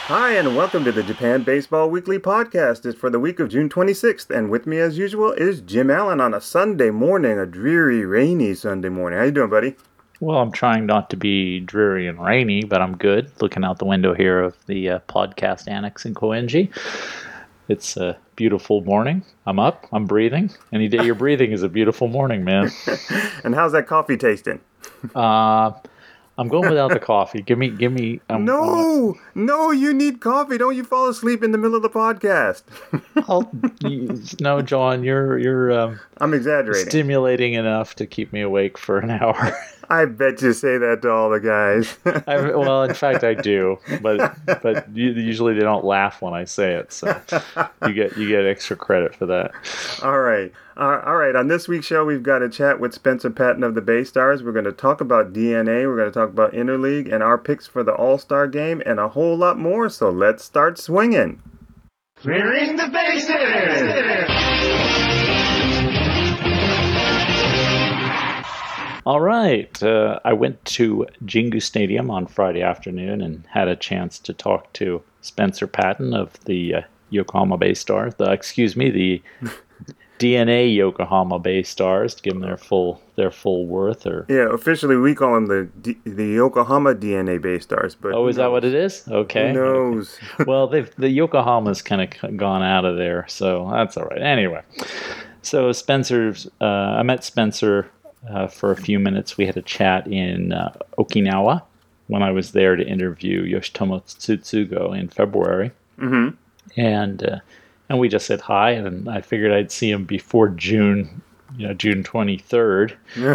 Hi, and welcome to the Japan Baseball Weekly Podcast. It's for the week of June 26th, and with me, as usual, is Jim Allen on a Sunday morning, a dreary, rainy Sunday morning. How you doing, buddy? Well, I'm trying not to be dreary and rainy, but I'm good. Looking out the window here of the podcast annex in Koenji. It's a beautiful morning. I'm up. I'm breathing. Any day you're breathing is a beautiful morning, man. And how's that coffee tasting? I'm going without the coffee. Give me. No, you need coffee. Don't you fall asleep in the middle of the podcast? No, John, you're. I'm exaggerating. Stimulating enough to keep me awake for an hour. I bet you say that to all the guys. Well, in fact, I do, but usually they don't laugh when I say it, so you get extra credit for that. All right. On this week's show, we've got a chat with Spencer Patton of the Bay Stars. We're going to talk about DNA. We're going to talk about Interleague and our picks for the All-Star Game and a whole lot more. So let's start swinging. Clearing the bases. All right. I went to Jingu Stadium on Friday afternoon and had a chance to talk to Spencer Patton of the Yokohama Bay Stars. The DNA Yokohama Bay Stars, to give them their full worth. Yeah, officially we call them the Yokohama DNA Bay Stars. But is that what it is? Okay. Who knows? Okay. Well, the Yokohama's kind of gone out of there, so that's all right. Anyway, so I met Spencer for a few minutes. We had a chat in Okinawa when I was there to interview Yoshitomo Tsutsugo in February. Mm-hmm. And we just said hi, and I figured I'd see him before June 23rd.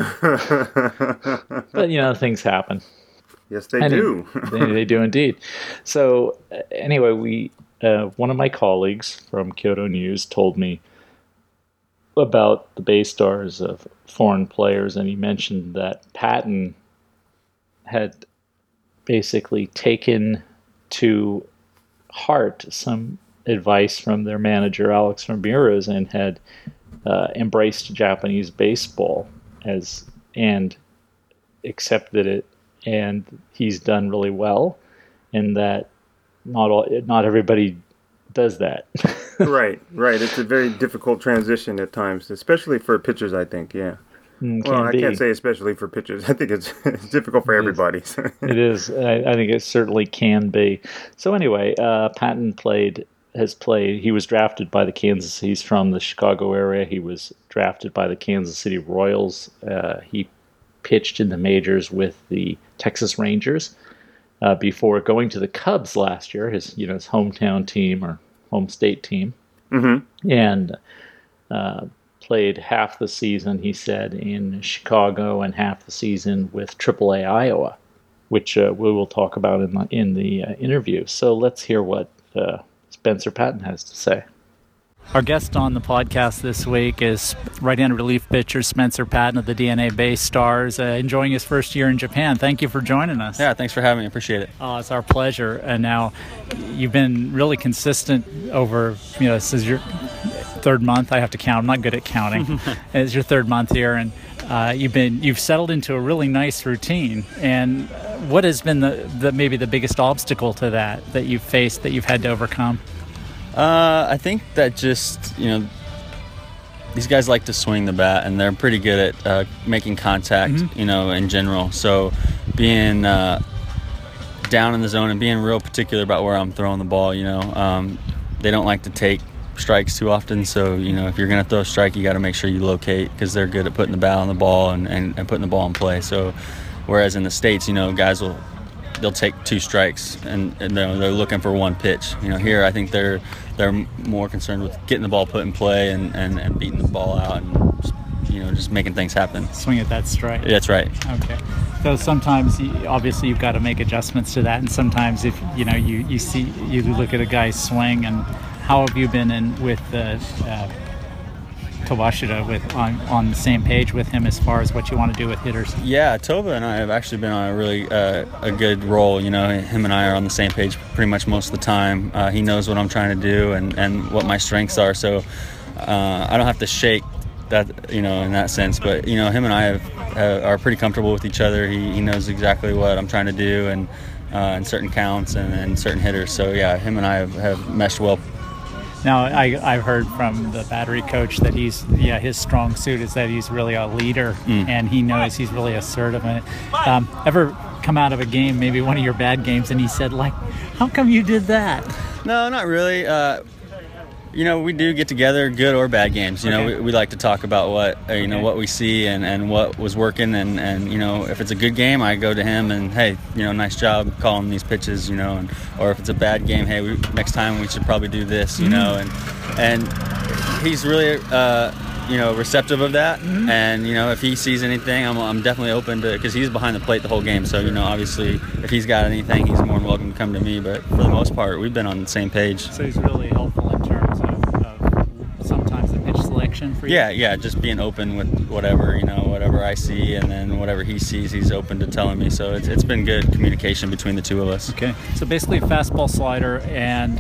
But, things happen. Yes, they do. They do indeed. So, anyway, one of my colleagues from Kyoto News told me about the Bay Stars of foreign players, and he mentioned that Patton had basically taken to heart some advice from their manager Alex Ramirez and had embraced Japanese baseball and accepted it, and he's done really well, and that not everybody does that. Right. It's a very difficult transition at times, especially for pitchers, I think, yeah. Well, I can't say especially for pitchers. I think it's difficult for everybody. It is. I think it certainly can be. So anyway, Patton has played. He was drafted by he's from the Chicago area. He was drafted by the Kansas City Royals. He pitched in the majors with the Texas Rangers before going to the Cubs last year, his hometown team or home state team, mm-hmm. and played half the season, he said, in Chicago and half the season with AAA Iowa, which we will talk about in the interview. So let's hear what Spencer Patton has to say. Our guest on the podcast this week is right-handed relief pitcher Spencer Patton of the DNA Bay Stars, enjoying his first year in Japan. Thank you for joining us. Yeah, thanks for having me. I appreciate it. It's our pleasure. And now you've been really consistent over, this is your third month. I have to count. I'm not good at counting. It's your third month here, and you've settled into a really nice routine. And what has been maybe the biggest obstacle to that you've faced, that you've had to overcome? I think that just, these guys like to swing the bat, and they're pretty good at making contact, mm-hmm. In general. So being down in the zone and being real particular about where I'm throwing the ball, they don't like to take strikes too often. So, if you're going to throw a strike, you got to make sure you locate, because they're good at putting the bat on the ball and putting the ball in play. So whereas in the States, guys they'll take two strikes and they're looking for one pitch. Here I think they're more concerned with getting the ball put in play and beating the ball out and just making things happen. Swing at that strike. That's right. Okay. So sometimes obviously you've got to make adjustments to that, and sometimes if you look at a guy's swing. And how have you been with Tobashida on the same page with him as far as what you want to do with hitters? Yeah, Toba and I have actually been on a really a good roll. Him and I are on the same page pretty much most of the time. He knows what I'm trying to do and what my strengths are, so I don't have to shake that, in that sense. But him and I are pretty comfortable with each other. He knows exactly what I'm trying to do, in certain counts and certain hitters. So yeah, him and I have meshed well. Now, I've heard from the battery coach that his strong suit is that he's really a leader, and he knows he's really assertive. And ever come out of a game, maybe one of your bad games, and he said, like, how come you did that? No, not really. We do get together, good or bad games. We like to talk about what what we see and what was working, and if it's a good game, I go to him and, hey, nice job calling these pitches, or if it's a bad game, hey, next time we should probably do this, and he's really receptive of that, and if he sees anything, I'm definitely open to, because he's behind the plate the whole game, so obviously if he's got anything, he's more than welcome to come to me. But for the most part, we've been on the same page. So he's really helpful in terms of sometimes the pitch selection for you. Yeah, just being open with whatever I see, and then whatever he sees, he's open to telling me. So it's been good communication between the two of us. Okay, so basically fastball, slider, and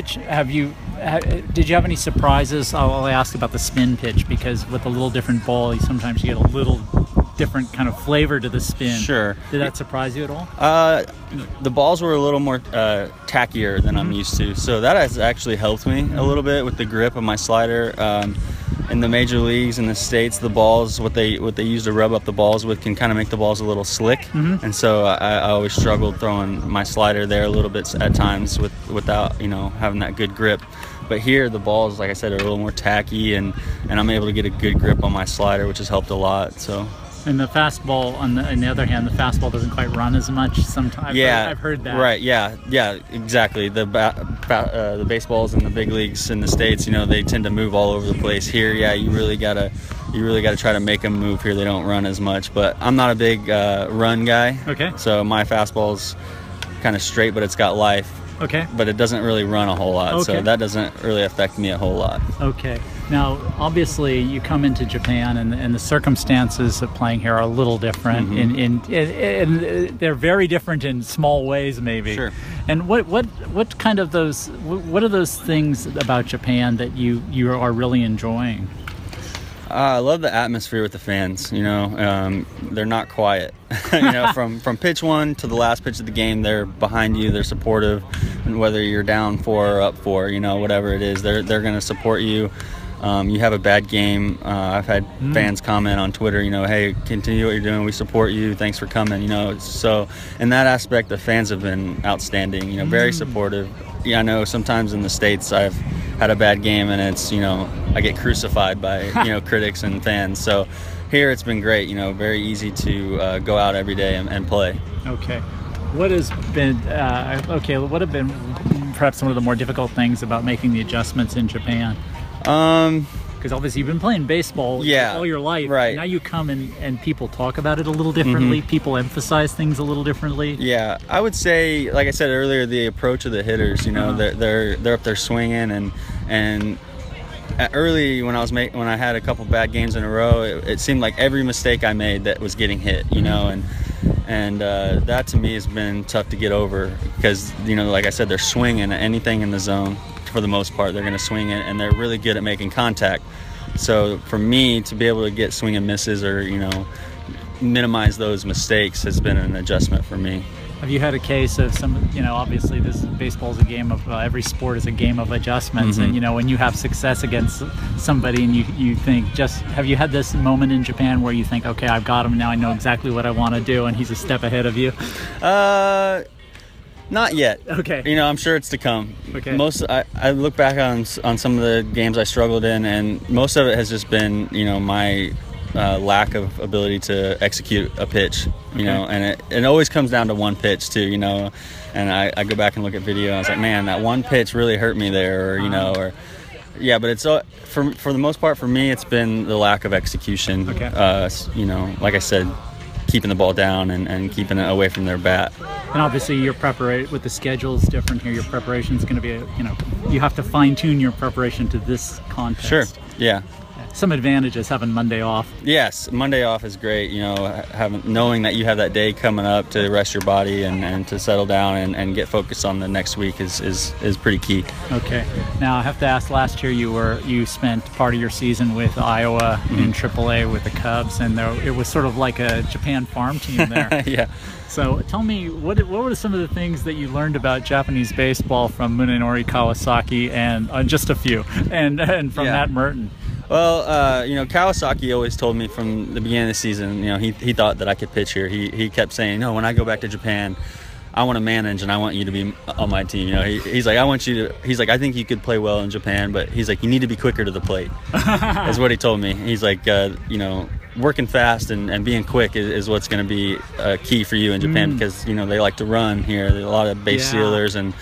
did you have any surprises? I'll ask about the spin pitch, because with a little different ball, sometimes you get a little different kind of flavor to the spin. Sure. Did that surprise you at all? The balls were a little more tackier than I'm used to, so that has actually helped me a little bit with the grip of my slider. In the major leagues in the States, the balls, what they use to rub up the balls with, can kind of make the balls a little slick, and so I always struggled throwing my slider there a little bit at times without having that good grip. But here, the balls, like I said, are a little more tacky, and I'm able to get a good grip on my slider, which has helped a lot. So. And the fastball, on the other hand, the fastball doesn't quite run as much sometimes. Yeah, I've heard that. Right. Yeah, exactly. The baseballs in the big leagues in the States, they tend to move all over the place. Here, you really gotta try to make them move. Here, they don't run as much. But I'm not a big run guy. Okay. So my fastball's kind of straight, but it's got life. Okay. But it doesn't really run a whole lot, okay. So that doesn't really affect me a whole lot. Okay. Now, obviously, you come into Japan, and the circumstances of playing here are a little different. And they're very different in small ways, maybe. Sure. And what are those things about Japan that you are really enjoying? I love the atmosphere with the fans. They're not quiet. From pitch one to the last pitch of the game, they're behind you. They're supportive, and whether you're down 4 or up 4, whatever it is, they're going to support you. You have a bad game. I've had fans comment on Twitter, hey, continue what you're doing. We support you. Thanks for coming. So in that aspect, the fans have been outstanding. Very supportive. Yeah, I know sometimes in the States I've had a bad game, and it's I get crucified by critics and fans. So here it's been great. Very easy to go out every day and play. Okay. What has been what have been perhaps some of the more difficult things about making the adjustments in Japan? Because obviously you've been playing baseball all your life. Right. Now you come and people talk about it a little differently. People emphasize things a little differently. Yeah, I would say, like I said earlier, the approach of the hitters. They're up there swinging, and early when I had a couple bad games in a row, it seemed like every mistake I made that was getting hit. And that to me has been tough to get over, because like I said, they're swinging at anything in the zone. For the most part, they're going to swing it, and they're really good at making contact. So for me to be able to get swing and misses, or minimize those mistakes, has been an adjustment for me. Have you had a case of some, obviously baseball is a game of, every sport is a game of adjustments, and when you have success against somebody and you think, have you had this moment in Japan where you think, okay, I've got him now, I know exactly what I want to do, and he's a step ahead of you? Not yet. Okay. I'm sure it's to come. Okay. I look back on some of the games I struggled in, and most of it has just been, my lack of ability to execute a pitch, and it always comes down to one pitch too, and I go back and look at video, and I was like, man, that one pitch really hurt me there, but it's for the most part for me, it's been the lack of execution. Okay. Like I said, keeping the ball down and keeping it away from their bat. And obviously your preparation with the schedule is different here. Your preparation is going to be, you have to fine tune your preparation to this contest. Sure. Yeah. some advantages having Monday off. Yes, Monday off is great. Knowing that you have that day coming up to rest your body and to settle down and get focused on the next week is pretty key. Okay. Now I have to ask. Last year you spent part of your season with Iowa in AAA with the Cubs, and it was sort of like a Japan farm team there. Yeah. So tell me, what were some of the things that you learned about Japanese baseball from Munenori Kawasaki, and just a few, and from Matt Merton? Well, Kawasaki always told me from the beginning of the season, he thought that I could pitch here. He kept saying, no, when I go back to Japan, I want to manage and I want you to be on my team. He's like, I think you could play well in Japan, but he's like, you need to be quicker to the plate. That's what he told me. He's like, working fast and being quick is what's going to be key for you in Japan because, they like to run here. There's a lot of base stealers and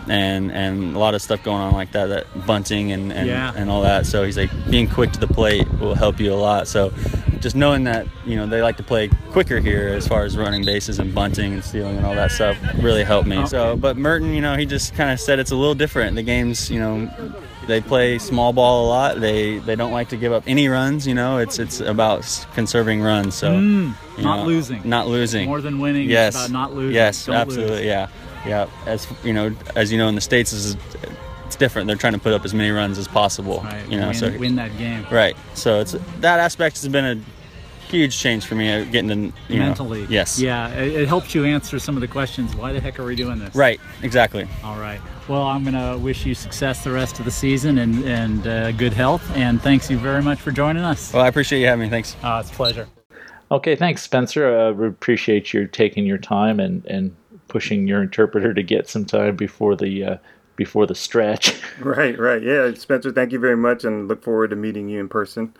a lot of stuff going on like that bunting and all that. So he's like, being quick to the plate will help you a lot. So just knowing that, they like to play quicker here as far as running bases and bunting and stealing and all that stuff really helped me. Okay. So, but Merton, he just kind of said it's a little different. The game's, they play small ball a lot. They don't like to give up any runs. It's about conserving runs. So not losing. More than winning. Yes. It's about not losing. Yes, Don't absolutely. Lose. Yeah. Yeah. As in the States, it's different. They're trying to put up as many runs as possible. Right. Win that game. Right. So that aspect has been a huge change for me. Getting to mentally. Yes. Yeah. It helps you answer some of the questions. Why the heck are we doing this? Right. Exactly. All right. Well, I'm going to wish you success the rest of the season and good health. And thanks you very much for joining us. Well, I appreciate you having me. Thanks. It's a pleasure. Okay, thanks, Spencer. We appreciate you taking your time and pushing your interpreter to get some time before the stretch. Right. Yeah, Spencer, thank you very much, and look forward to meeting you in person.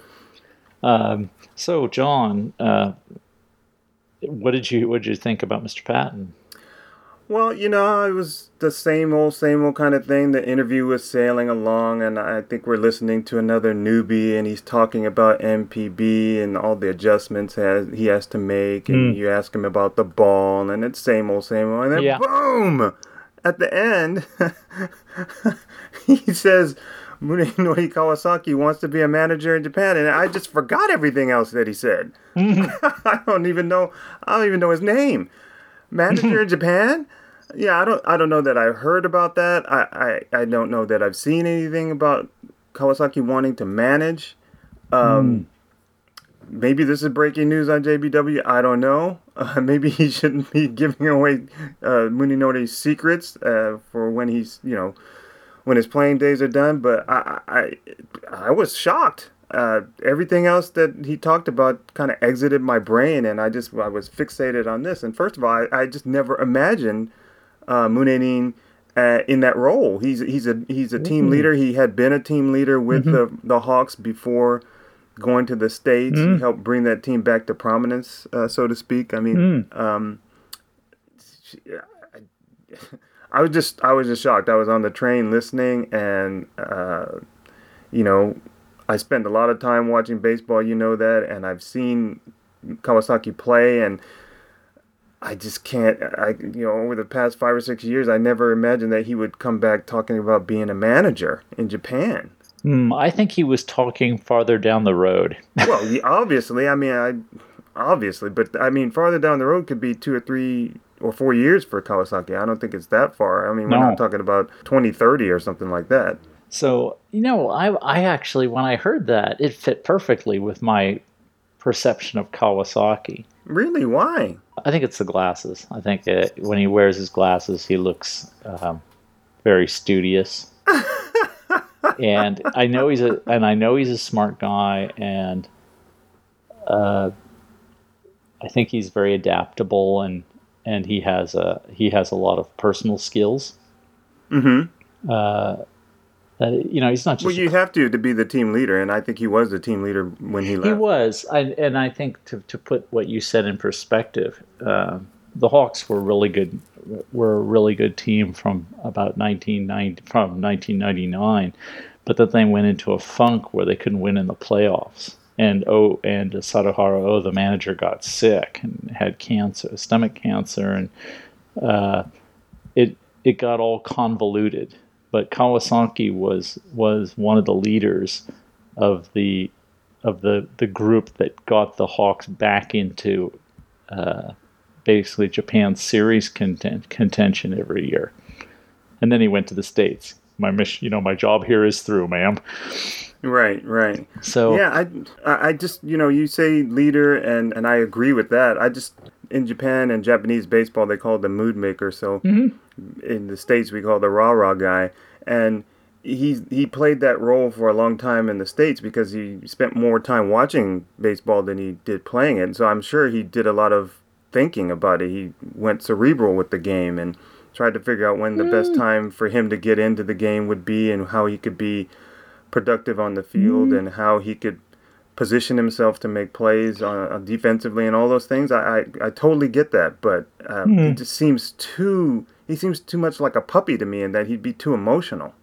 So, John, what did you think about Mr. Patton? Well, it was the same old kind of thing. The interview was sailing along, and I think we're listening to another newbie, and he's talking about MPB and all the adjustments he has to make, and you ask him about the ball, and it's same old, and then boom! At the end, he says, Munenori Kawasaki wants to be a manager in Japan, and I just forgot everything else that he said. I don't even know his name. Manager in Japan? Yeah, I don't know that I've heard about that. I don't know that I've seen anything about Kawasaki wanting to manage. Maybe this is breaking news on JBW. I don't know. Maybe he shouldn't be giving away Munenori's secrets for when he's when his playing days are done. But I was shocked. Everything else that he talked about kind of exited my brain, and I was fixated on this. And first of all, I just never imagined Munenori in that role. He's a team leader. He had been a team leader with the Hawks before going to the States. He helped bring that team back to prominence, so to speak. I mean, I was just shocked. I was on the train listening, and I spend a lot of time watching baseball, that, and I've seen Kawasaki play, and I just can't, over the past 5 or 6 years, I never imagined that he would come back talking about being a manager in Japan. I think he was talking farther down the road. Well, obviously, but farther down the road could be 2 or 3 or 4 years for Kawasaki. I don't think it's that far. We're not talking about 2030 or something like that. So, I actually, when I heard that, it fit perfectly with my perception of Kawasaki. Really? Why? I think it's the glasses. I think when he wears his glasses, he looks very studious. And I know he's a smart guy, and I think he's very adaptable, and he has a lot of personal skills. He's not just. Well, you have to be the team leader, and I think he was the team leader when he left. He was, and I think to put what you said in perspective, the Hawks were really good. Were a really good team from about 1999, but then they went into a funk where they couldn't win in the playoffs. And Sadaharu Oh, the manager, got sick and had cancer, stomach cancer, and it got all convoluted. But Kawasaki was one of the leaders of the the group that got the Hawks back into basically Japan's series contention every year. And then he went to the States. My mission, my job here is through, ma'am. Right. So yeah, I just, you say leader, and I agree with that. I just, in Japan and Japanese baseball, they call it the mood maker. So in the States, we call it the rah-rah guy. And he played that role for a long time in the States because he spent more time watching baseball than he did playing it. And so I'm sure he did a lot of thinking about it. He went cerebral with the game and tried to figure out when the best time for him to get into the game would be and how he could be productive on the field and how he could position himself to make plays defensively and all those things. I totally get that, but he just seems too much like a puppy to me, and that he'd be too emotional.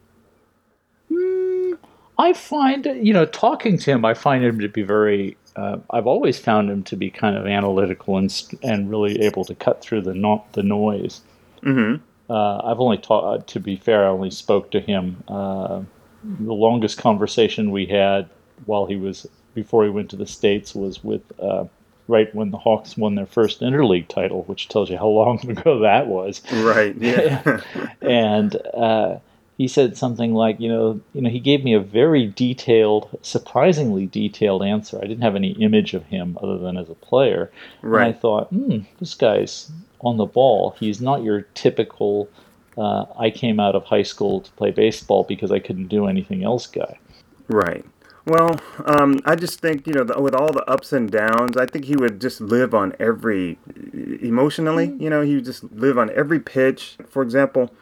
I find, talking to him, I find him to be very. I've always found him to be kind of analytical and really able to cut through the noise. Mm-hmm. I've only to be fair, I only spoke to him. The longest conversation we had before he went to the States was with right when the Hawks won their first interleague title, which tells you how long ago that was. Right. Yeah. And he said something like, he gave me a very detailed, surprisingly detailed answer. I didn't have any image of him other than as a player. Right. And I thought, this guy's on the ball. He's not your typical I came out of high school to play baseball because I couldn't do anything else guy. Right. Well, I just think, with all the ups and downs, I think he would just live on emotionally, he would just live on every pitch. For example,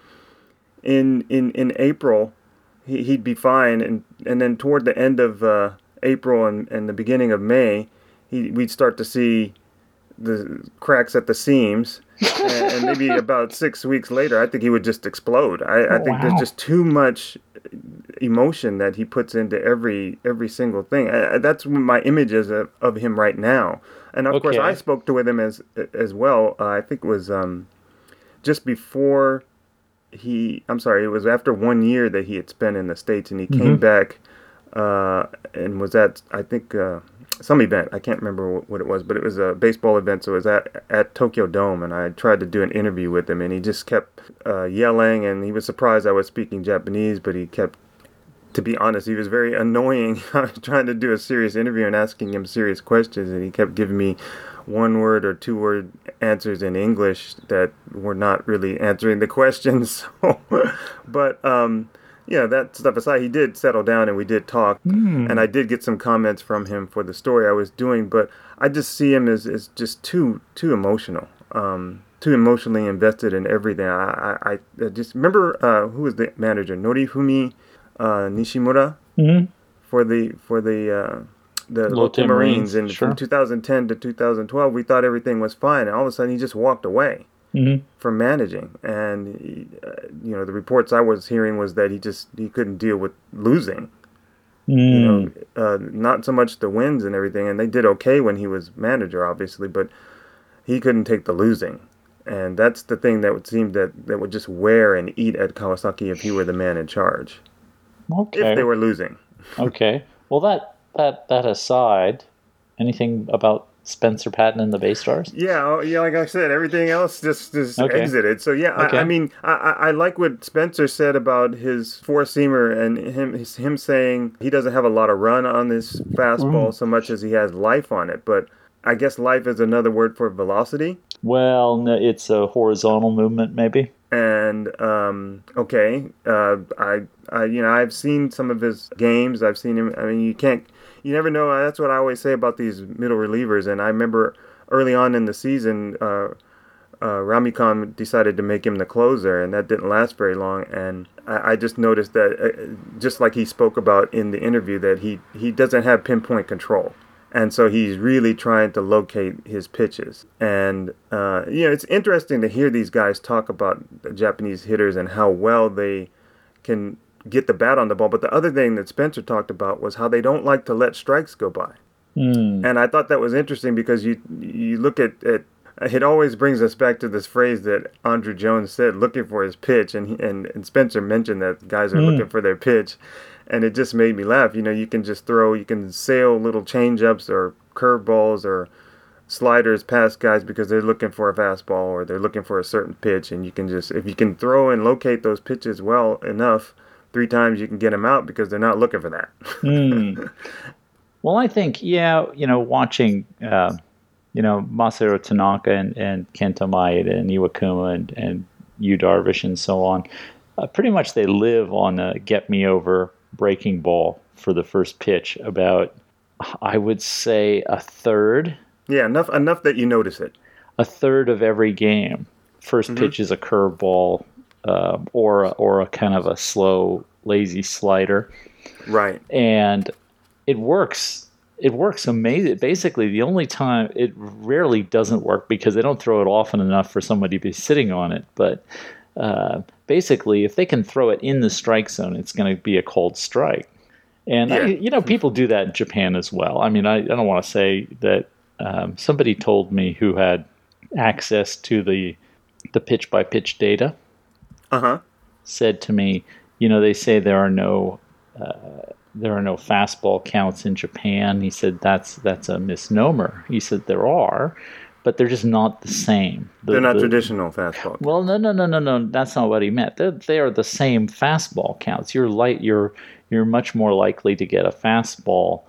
in April, he'd be fine, and then toward the end of April and the beginning of May, we'd start to see the cracks at the seams, and maybe about 6 weeks later, I think he would just explode. I think there's just too much emotion that he puts into every single thing. That's my image is of him right now. And of course, I spoke to with him as well. I think it was just before it was after 1 year that he had spent in the States, and he came back and was at, I think, some event. I can't remember what it was, but it was a baseball event, so it was at Tokyo Dome, and I tried to do an interview with him, and he just kept yelling, and he was surprised I was speaking Japanese, but he kept, to be honest, he was very annoying. I was trying to do a serious interview and asking him serious questions, and he kept giving me one-word or two-word answers in English that were not really answering the questions. But that stuff aside, he did settle down and we did talk, and I did get some comments from him for the story I was doing, but I just see him as just too emotional, too emotionally invested in everything. I just remember who was the manager, Norifumi Nishimura, for the Lotte Marines, and from 2010 to 2012, we thought everything was fine, and all of a sudden he just walked away. From managing, and the reports I was hearing was that he couldn't deal with losing. Not so much the wins and everything, and they did okay when he was manager, obviously, but he couldn't take the losing, and that's the thing that would seem that would just wear and eat at Kawasaki if he were the man in charge. Okay. If they were losing. Okay. Well, that aside, anything about Spencer Patton and the Baystars? Yeah, like I said, everything else just exited. So yeah, I mean, I like what Spencer said about his four-seamer and him saying he doesn't have a lot of run on this fastball so much as he has life on it. But I guess life is another word for velocity. Well, no, it's a horizontal movement, maybe. And I've seen some of his games. I've seen him. I mean, you never know. That's what I always say about these middle relievers. And I remember early on in the season, Ramikon decided to make him the closer, and that didn't last very long. And I just noticed that, just like he spoke about in the interview, that he doesn't have pinpoint control. And so he's really trying to locate his pitches. And, it's interesting to hear these guys talk about the Japanese hitters and how well they can get the bat on the ball. But the other thing that Spencer talked about was how they don't like to let strikes go by. And I thought that was interesting because you look at it always brings us back to this phrase that Andrew Jones said, looking for his pitch. And Spencer mentioned that guys are looking for their pitch. And it just made me laugh. You know, you can sail little change-ups or curveballs or sliders past guys because they're looking for a fastball or they're looking for a certain pitch. And you can just, if you can throw and locate those pitches well enough, 3 times you can get them out because they're not looking for that. Well, I think, watching, Masahiro Tanaka and Kento Maeda and Iwakuma and Yu Darvish and so on, pretty much they live on a get me over breaking ball for the first pitch about, I would say, a third. Yeah, enough that you notice it. A third of every game. First pitch is a curveball or a kind of a slow, lazy slider. Right. And it works. It works amazing. Basically, the only time it rarely doesn't work because they don't throw it often enough for somebody to be sitting on it. But basically, if they can throw it in the strike zone, it's going to be a called strike. And people do that in Japan as well. I mean, I don't want to say that somebody told me who had access to the pitch by pitch data. Said to me, they say there are no fastball counts in Japan. He said that's a misnomer. He said there are, but they're just not the same. They're not traditional fastball counts. Well, no. That's not what he meant. They are the same fastball counts. You're much more likely to get a fastball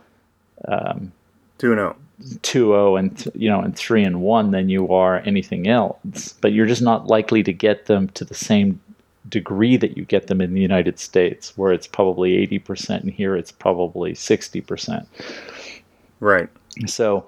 2-0. 2-0 and 3-1 than you are anything else. But you're just not likely to get them to the same degree that you get them in the United States, where it's probably 80%, and here it's probably 60%. Right. So,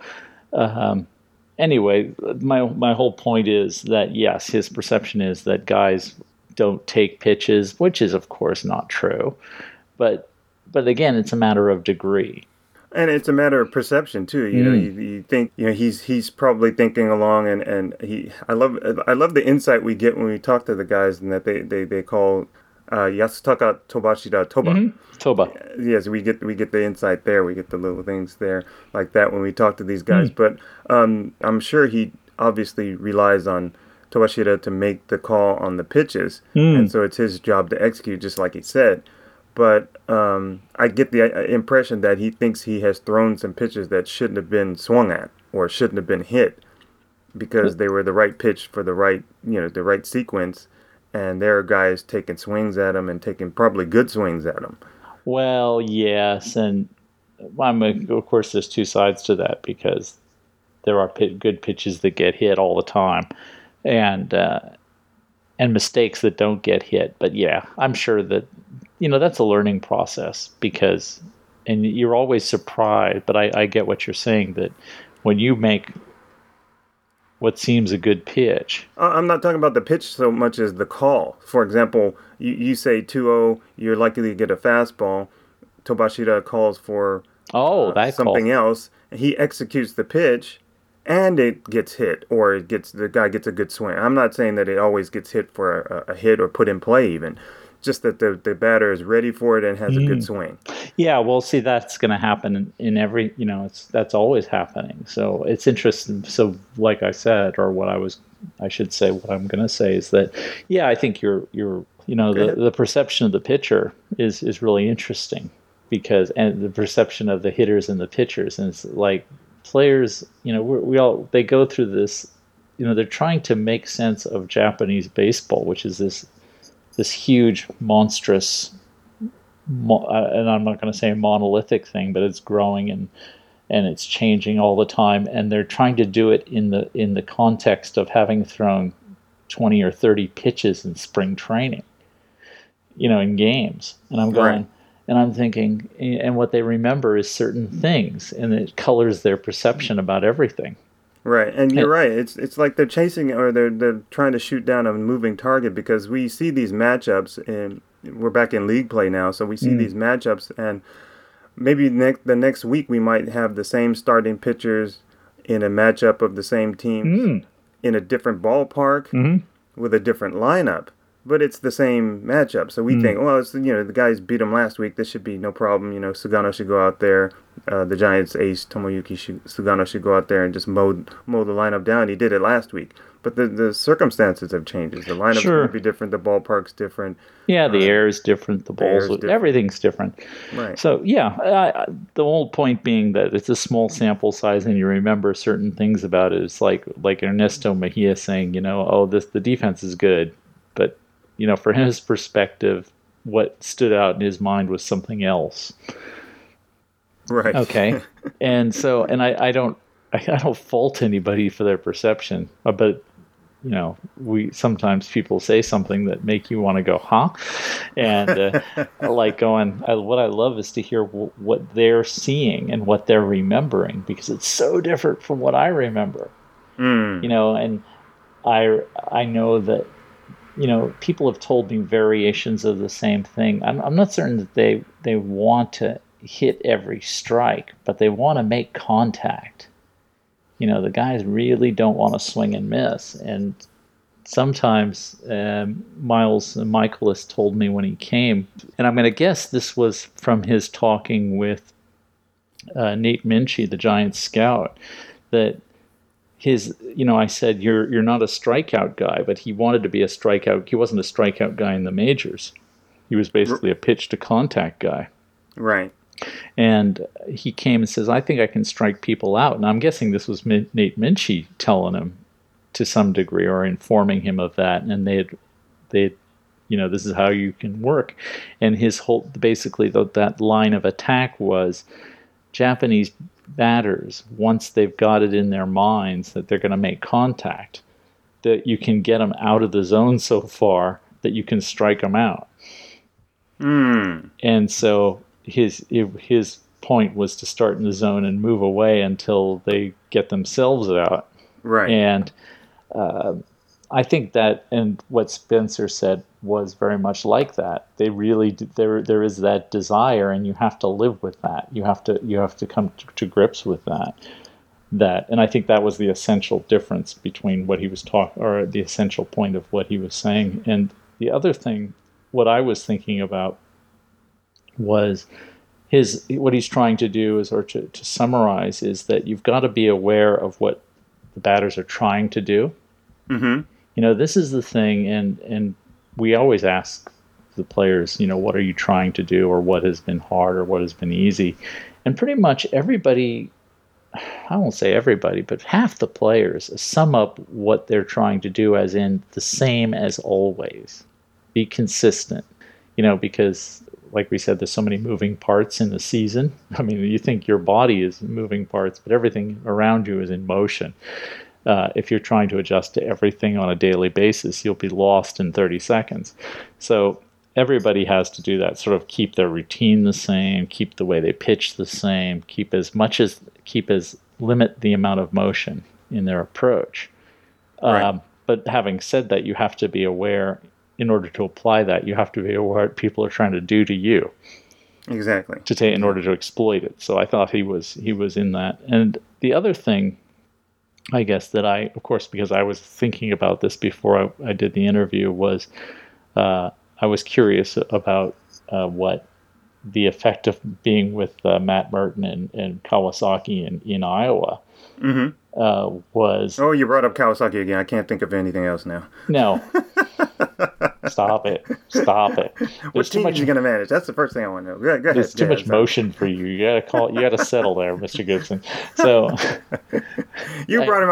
anyway, my whole point is that yes, his perception is that guys don't take pitches, which is of course not true, but again, it's a matter of degree. And it's a matter of perception too. You think he's probably thinking along, and I love the insight we get when we talk to the guys, and that they call Yasutaka Tobashira Toba. Toba. Yes, we get the insight there. We get the little things there like that when we talk to these guys. But I'm sure he obviously relies on Tobashira to make the call on the pitches, and so it's his job to execute, just like he said. But I get the impression that he thinks he has thrown some pitches that shouldn't have been swung at or shouldn't have been hit because they were the right pitch for the right sequence, and there are guys taking swings at him and taking probably good swings at him. Well, yes, and of course there's two sides to that because there are good pitches that get hit all the time, and mistakes that don't get hit. But yeah, I'm sure that. That's a learning process and you're always surprised, but I get what you're saying, that when you make what seems a good pitch. I'm not talking about the pitch so much as the call. For example, you say 2-0, you're likely to get a fastball. Tobashira calls for something else, and he executes the pitch, and it gets hit, or the guy gets a good swing. I'm not saying that it always gets hit for a hit or put in play even. Just that the batter is ready for it and has a good swing. Yeah, well, see, that's going to happen in every, that's always happening. So it's interesting. So like I said, or what I should say, what I'm going to say is that, yeah, I think the perception of the pitcher is really interesting and the perception of the hitters and the pitchers. And it's like players, they go through this, they're trying to make sense of Japanese baseball, which is this huge, monstrous, and I'm not going to say a monolithic thing, but it's growing and it's changing all the time. And they're trying to do it in the context of having thrown 20 or 30 pitches in spring training, in games. And I'm going, and I'm thinking, and what they remember is certain things, and it colors their perception about everything. Right, and you're right. It's like they're chasing or they're trying to shoot down a moving target, because we see these matchups, and we're back in league play now, so we see these matchups, and maybe the next week we might have the same starting pitchers in a matchup of the same team in a different ballpark with a different lineup. but it's the same matchup. So we think, well, it's, the guys beat him last week. This should be no problem. Sugano should go out there. The Giants ace Tomoyuki Sugano should go out there and just mow the lineup down. He did it last week. But the circumstances have changed. The lineup's going to be different. The ballpark's different. Yeah, the air is different. The balls, everything's different. Right. So, yeah, the whole point being that it's a small sample size and you remember certain things about it. It's like Ernesto Mejia saying, the defense is good. But, from his perspective, what stood out in his mind was something else. Right. Okay. And so, and I don't fault anybody for their perception, but sometimes people say something that make you want to go, huh? And what I love is to hear what they're seeing and what they're remembering, because it's so different from what I remember. And I know that, people have told me variations of the same thing. I'm not certain that they want to hit every strike, but they want to make contact. The guys really don't want to swing and miss. And sometimes Miles Michaelis told me when he came, and I'm going to guess this was from his talking with Nate Minchie, the Giants scout, that I said, you're not a strikeout guy, but he wanted to be a strikeout. He wasn't a strikeout guy in the majors. He was basically a pitch to contact guy. Right. And he came and says, I think I can strike people out. And I'm guessing this was Nate Minchie telling him to some degree, or informing him of that. And they this is how you can work. And his whole, basically that line of attack was Japanese batters, once they've got it in their minds that they're going to make contact, that you can get them out of the zone so far that you can strike them out. And so his point was to start in the zone and move away until they get themselves out. Right. And I think that, and what Spencer said was very much like that. They really there is that desire, and you have to live with that. You have to come to grips with that. And I think that was the essential difference between what he was or the essential point of what he was saying. And the other thing, what I was thinking about was what he's trying to do is, or to summarize, is that you've got to be aware of what the batters are trying to do. Mm-hmm. This is the thing, and we always ask the players, what are you trying to do, or what has been hard, or what has been easy? And pretty much everybody, I won't say everybody, but half the players sum up what they're trying to do as in the same as always. Be consistent, because like we said, there's so many moving parts in the season. I mean, you think your body is moving parts, but everything around you is in motion. If you're trying to adjust to everything on a daily basis, you'll be lost in 30 seconds. So everybody has to do that, sort of keep their routine the same, keep the way they pitch the same, limit the amount of motion in their approach. Right. But having said that, you have to be aware. In order to apply that, you have to be aware what people are trying to do to you. Exactly. In order to exploit it. So I thought he was in that. And the other thing, I guess, that of course, because I was thinking about this before I did the interview, was I was curious about what the effect of being with Matt Merton and Kawasaki in Iowa was. Oh, you brought up Kawasaki again. I can't think of anything else now. No. Stop it. What team are you going to manage? That's the first thing I want to know. Go ahead. There's too much motion for you. You got to settle there, Mr. Gibson. So you brought him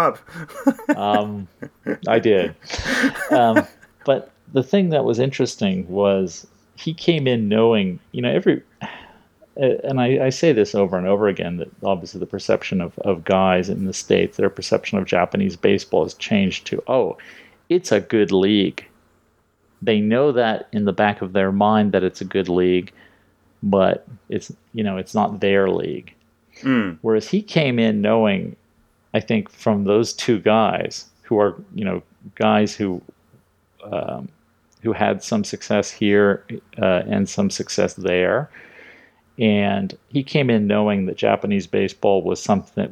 up. I did. But the thing that was interesting was he came in knowing, and I say this over and over again, that obviously the perception of guys in the States, their perception of Japanese baseball has changed to, it's a good league. They know that in the back of their mind that it's a good league, but it's not their league. Whereas he came in knowing, I think, from those two guys who are, guys who had some success here and some success there, and he came in knowing that Japanese baseball was something,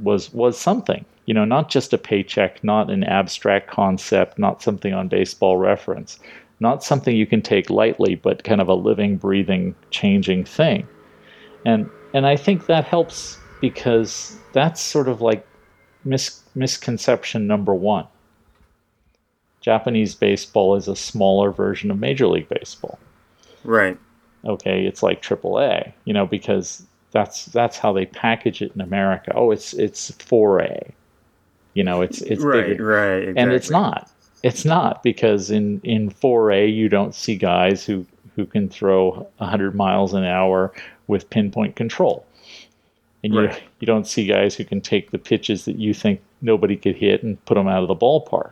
not just a paycheck, not an abstract concept, not something on Baseball Reference, not something you can take lightly, but kind of a living, breathing, changing thing. And I think that helps because that's sort of like misconception number one. Japanese baseball is a smaller version of Major League Baseball. Right. Okay, it's like AAA, because that's how they package it in America. Oh, it's 4A. It's right, bigger. right, exactly. And it's not. It's not, because in 4A you don't see guys who can throw 100 miles an hour with pinpoint control. And right. you don't see guys who can take the pitches that you think nobody could hit and put them out of the ballpark.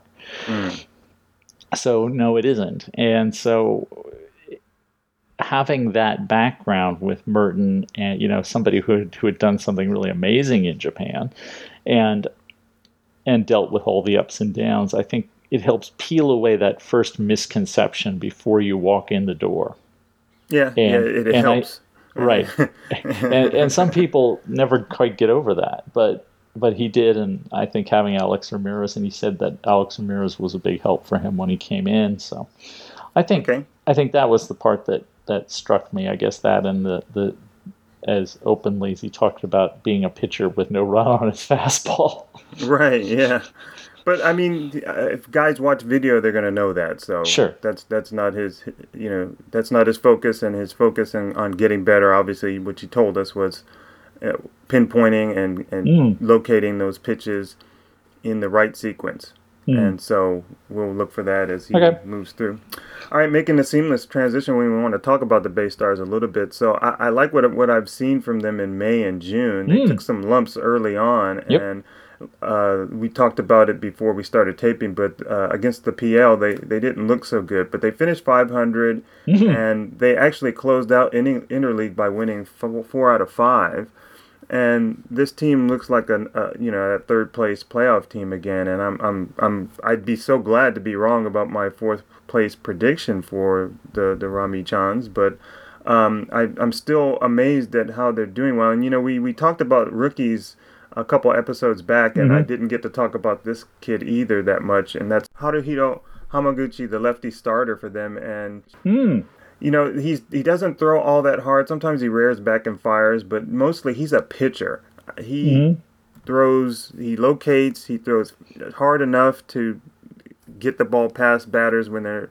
So no, it isn't. And so having that background with Merton and somebody who had done something really amazing in Japan and dealt with all the ups and downs, I think it helps peel away that first misconception before you walk in the door. Yeah, it helps. Right. and some people never quite get over that, but he did, and I think having Alex Ramirez, and he said that Alex Ramirez was a big help for him when he came in. So I think that was the part that struck me. I guess that, and the as openly as he talked about being a pitcher with no run on his fastball. Right, yeah. But I mean, if guys watch video, they're going to know that. So sure, that's not his, that's not his focus, and his focus on getting better. Obviously, what he told us was pinpointing and locating those pitches in the right sequence. And so we'll look for that as he moves through. All right, making a seamless transition, we want to talk about the Bay Stars a little bit. So I like what I've seen from them in May and June. They took some lumps early on, and we talked about it before we started taping, but against the PL, they didn't look so good. But they finished 500, and they actually closed out interleague by winning 4 out of 5. And this team looks like a third place playoff team again. And I'd be so glad to be wrong about my 4th place prediction for the Rami-chans, but I'm still amazed at how they're doing well. And we talked about rookies a couple episodes back, and I didn't get to talk about this kid either that much. And that's Haruhiro Hamaguchi, the lefty starter for them. And he doesn't throw all that hard. Sometimes he rears back and fires, but mostly he's a pitcher. He throws, he locates, he throws hard enough to get the ball past batters when they're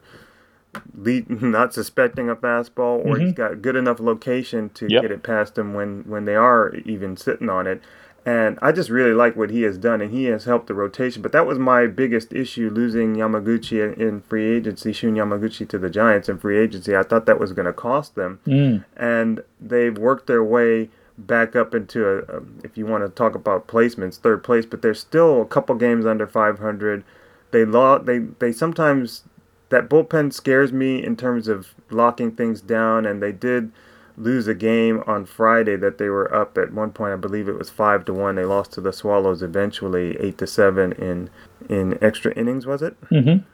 not suspecting a fastball, or he's got good enough location to get it past them when they are even sitting on it. And I just really like what he has done, and he has helped the rotation. But that was my biggest issue, losing Yamaguchi in free agency, Shun Yamaguchi to the Giants in free agency. I thought that was going to cost them. And they've worked their way back up into, if you want to talk about placements, 3rd place. But they're still a couple games under 500. They sometimes, that bullpen scares me in terms of locking things down, and they did lose a game on Friday that they were up at one point. I believe it was 5-1. They lost to the Swallows eventually, 8-7 in extra innings. Was it?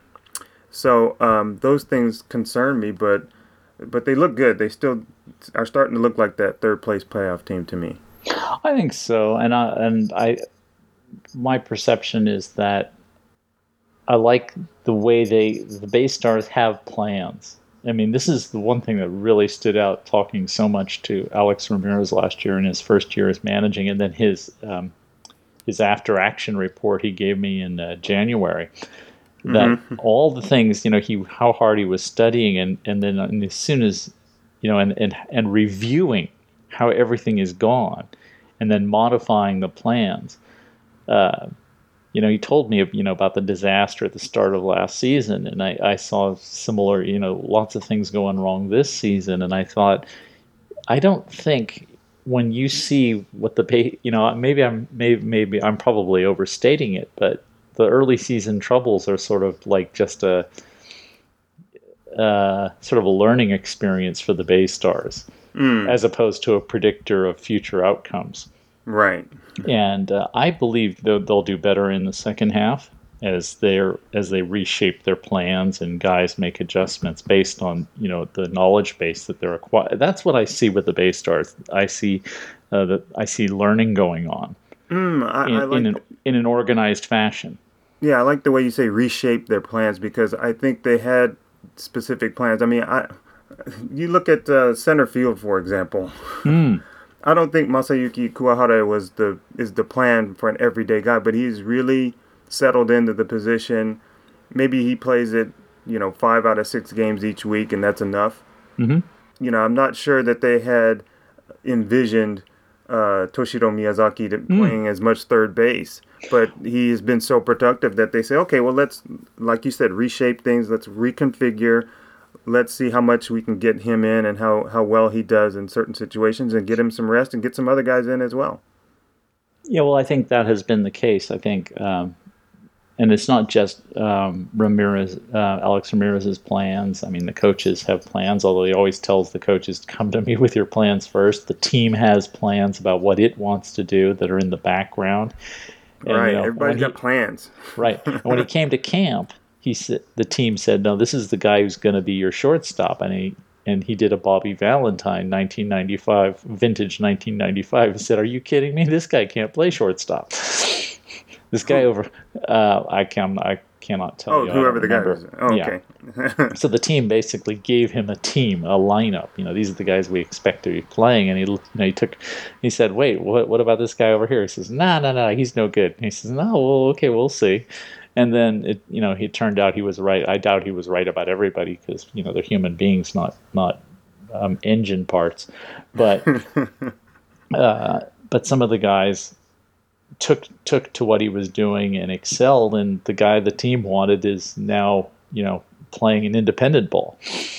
So those things concern me, but they look good. They still are starting to look like that 3rd place playoff team to me. I think so, and my perception is that I like the way the Bay Stars have plans. I mean, this is the one thing that really stood out, talking so much to Alex Ramirez last year in his first year as managing, and then his after-action report he gave me in January. That all the things, how hard he was studying, and then as soon as, and reviewing how everything is gone, and then modifying the plans. He told me, about the disaster at the start of last season, and I saw similar, lots of things going wrong this season, and I thought, I don't think when you see what maybe I'm probably overstating it, but the early season troubles are sort of like just a sort of a learning experience for the Bay Stars, as opposed to a predictor of future outcomes. Right. And I believe they'll do better in the second half as they reshape their plans and guys make adjustments based on the knowledge base that they're acquiring. That's what I see with the Bay Stars. I see learning going on in an organized fashion. Yeah, I like the way you say reshape their plans, because I think they had specific plans. I mean, you look at center field, for example. I don't think Masayuki Kuwahara is the plan for an everyday guy, but he's really settled into the position. Maybe he plays it, 5 out of 6 games each week, and that's enough. I'm not sure that they had envisioned Toshiro Miyazaki playing as much third base, but he has been so productive that they say, okay, well, let's, like you said, reshape things. Let's reconfigure. Let's see how much we can get him in and how well he does in certain situations, and get him some rest and get some other guys in as well. Yeah, well, I think that has been the case. I think, and it's not just Alex Ramirez's plans. I mean, the coaches have plans, although he always tells the coaches to come to me with your plans first. The team has plans about what it wants to do that are in the background. And, right, everybody's got plans. Right, and when he came to camp, the team said, no, this is the guy who's going to be your shortstop. And he did a Bobby Valentine 1995, vintage 1995. He said, are you kidding me? This guy can't play shortstop. This guy over, I cannot tell you. Oh, whoever the guy is. Oh, yeah. Okay. So the team basically gave him a lineup. These are the guys we expect to be playing. And he said, wait, what about this guy over here? He says, no, he's no good. And he says, no, well, okay, we'll see. And then it turned out he was right. I doubt he was right about everybody because they're human beings, not engine parts. But but some of the guys took to what he was doing and excelled, and the guy the team wanted is now playing an independent ball.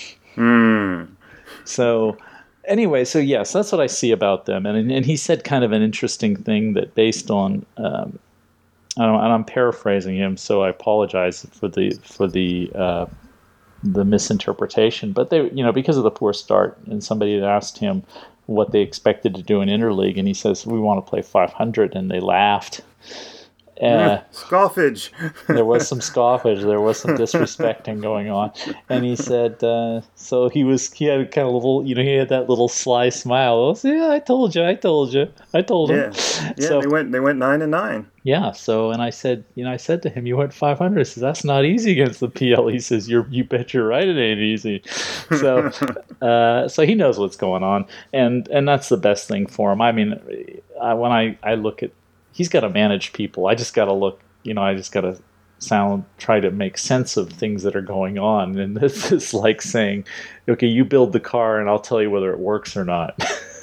So anyway, so yes, that's what I see about them. And he said kind of an interesting thing that based on. And I'm paraphrasing him, so I apologize for the misinterpretation. But they, because of the poor start, and somebody had asked him what they expected to do in interleague, and he says, "We want to play 500," and they laughed. Scoffage. There was some scoffage. There was some disrespecting going on, and he said, so he had kind of little, he had that little sly smile. Oh, yeah, I told him. Yeah, So, they went 9-9. Yeah. So, and I said to him, you went 500. He says, that's not easy against the PL. He says, you bet you're right. It ain't easy. So, so he knows what's going on, and that's the best thing for him. I mean, when I look at, he's got to manage people. I just got to look, I just got to try to make sense of things that are going on. And this is like saying, okay, you build the car and I'll tell you whether it works or not.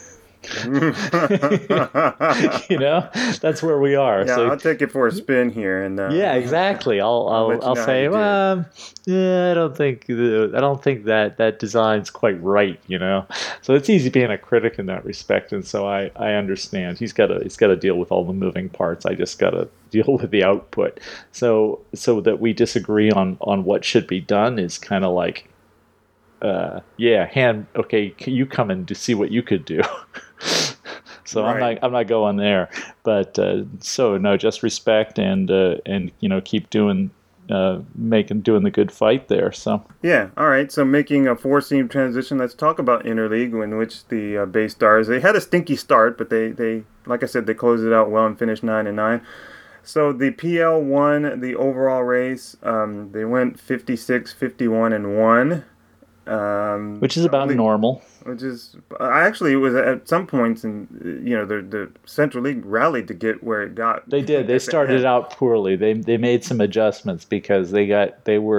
That's where we are. Yeah, So, I'll take it for a spin here, and yeah, exactly. I'll say, I don't think that design's quite right. So it's easy being a critic in that respect, and so I understand. He's got to deal with all the moving parts. I just got to deal with the output. So that we disagree on what should be done is kind of like. Okay, you come in to see what you could do. So right. I'm not going there, but just respect and keep doing the good fight there. So yeah, all right. So making a 4-seam transition, let's talk about interleague, in which the Bay Stars, they had a stinky start, but they like I said, they closed it out well and finished 9-9. So the PL won the overall race. They went 56-51-1. Which is about normal. Which is actually, it was at some points, and the Central League rallied to get where it got. They did. They started out poorly. They made some adjustments because the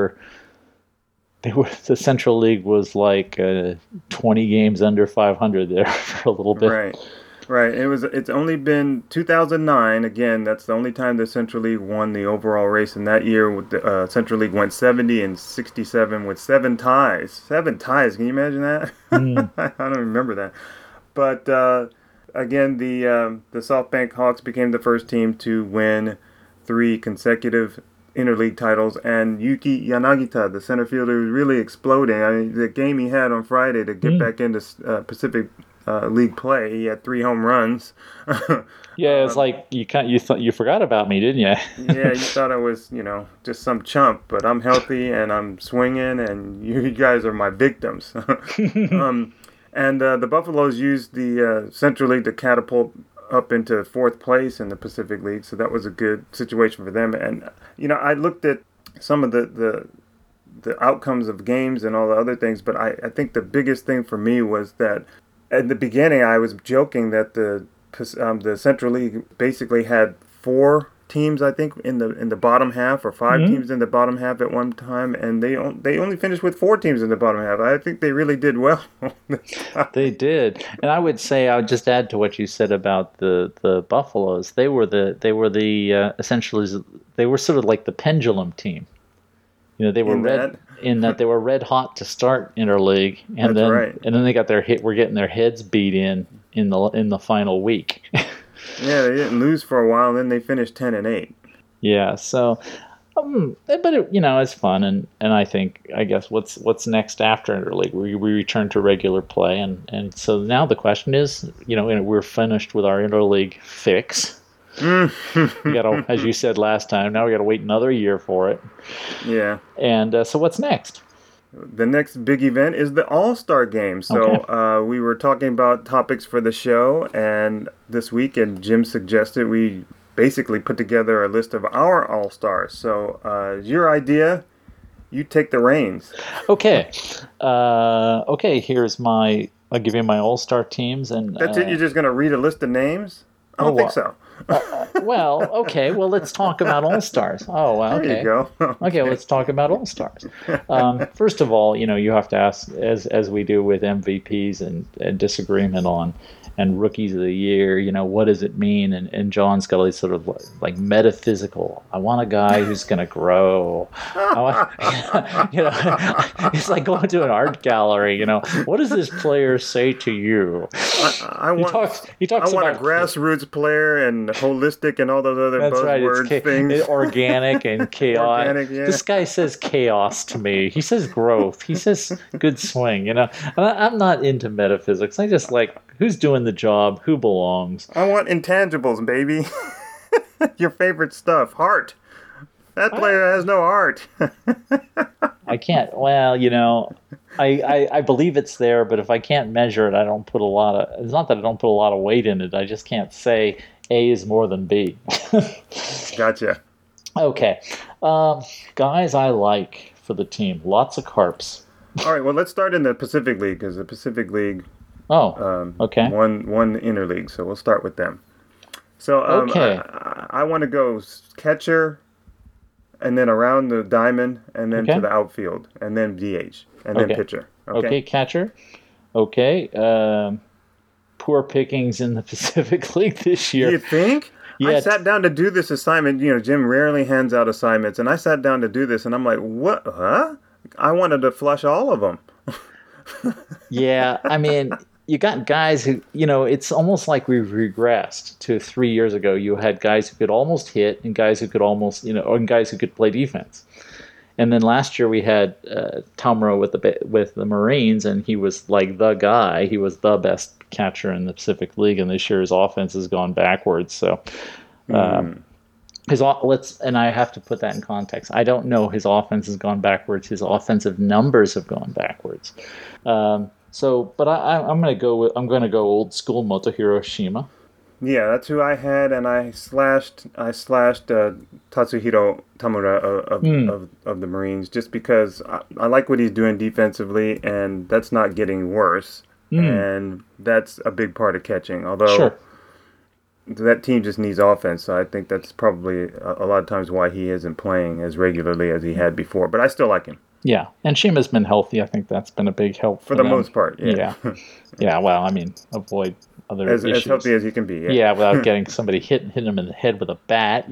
Central League was like 20 games under 500 there for a little bit. Right. It's only been 2009. Again, that's the only time the Central League won the overall race. And that year, the Central League went 70-67 with 7 ties. 7 ties. Can you imagine that? I don't remember that. But again, the SoftBank Hawks became the first team to win 3 consecutive interleague titles. And Yuki Yanagita, the center fielder, was really exploding. I mean, the game he had on Friday to get back into Pacific League play, he had 3 home runs. Yeah, it's like you forgot about me, didn't you? Yeah, you thought I was just some chump, but I'm healthy and I'm swinging, and you guys are my victims. And the Buffaloes used the Central League to catapult up into 4th place in the Pacific League, so that was a good situation for them. And I looked at some of the the outcomes of games and all the other things. But I think the biggest thing for me was that at the beginning I was joking that the Central League basically had 4 teams, I think, in the bottom half, or 5 teams in the bottom half at one time, and they only finished with 4 teams in the bottom half. I think they really did well. They did, and I would just add to what you said about the Buffaloes. They were essentially they were sort of like the pendulum team. They were in that they were red hot to start interleague, and then they got were getting their heads beat in the final week. Yeah, they didn't lose for a while, and then they finished 10-8. Yeah, so, but it's fun, and I guess what's next after interleague? We return to regular play, and so now the question is, we're finished with our interleague fix. We got as you said last time, now we got to wait another year for it. Yeah. And so what's next? The next big event is the All-Star Game. So we were talking about topics for the show, and this week, and Jim suggested we basically put together a list of our All-Stars. So your idea, you take the reins. Okay. I'll give you my All-Star teams. And that's it? You're just going to read a list of names? I don't think so. Well, okay. Well, let's talk about All-Stars. Oh, well, okay. There you go. Okay, let's talk about All-Stars. First of all, you have to ask, as we do with MVPs and disagreement on and Rookies of the Year, what does it mean? And John's got these sort of like metaphysical. I want a guy who's going to grow. It's like going to an art gallery. What does this player say to you? I want a grassroots player and holistic and all those other buzzword things. Organic and chaos. Yeah. This guy says chaos to me. He says growth. He says good swing. I'm not into metaphysics. I just like who's doing the job, who belongs. I want intangibles, baby. Your favorite stuff. Heart. That player has no heart. I can't. Well, I believe it's there, but if I can't measure it, I don't put a lot of. It's not that I don't put a lot of weight in it. I just can't say A is more than B. Gotcha. Okay, guys, I like for the team lots of carps. All right. Well, let's start in the Pacific League because the Pacific League. Okay. One interleague, so we'll start with them. So I want to go catcher, and then around the diamond, and then to the outfield, and then DH, and then pitcher. Okay, catcher. Okay. Poor pickings in the Pacific League this year. You think? Yeah. I sat down to do this assignment. Jim rarely hands out assignments, and I sat down to do this, and I'm like, what? Huh? I wanted to flush all of them. Yeah, I mean, you got guys who, it's almost like we've regressed to 3 years ago. You had guys who could almost hit and guys who could almost, and guys who could play defense. And then last year we had Tomro with the Marines, and he was like the guy. He was the best catcher in the Pacific League, and this year his offense has gone backwards. So, and I have to put that in context. I don't know his offense has gone backwards. His offensive numbers have gone backwards. But I'm going to go old school Motohiro Shima. Yeah, that's who I had, and I slashed Tatsuhiro Tamura of the Marines just because I like what he's doing defensively, and that's not getting worse, and that's a big part of catching. Although that team just needs offense, so I think that's probably a lot of times why he isn't playing as regularly as he had before. But I still like him. Yeah, and Shima's been healthy. I think that's been a big help for the most part. Yeah. Yeah. Well, I mean, avoid other issues. As healthy as you can be. Yeah, without getting somebody hitting him in the head with a bat.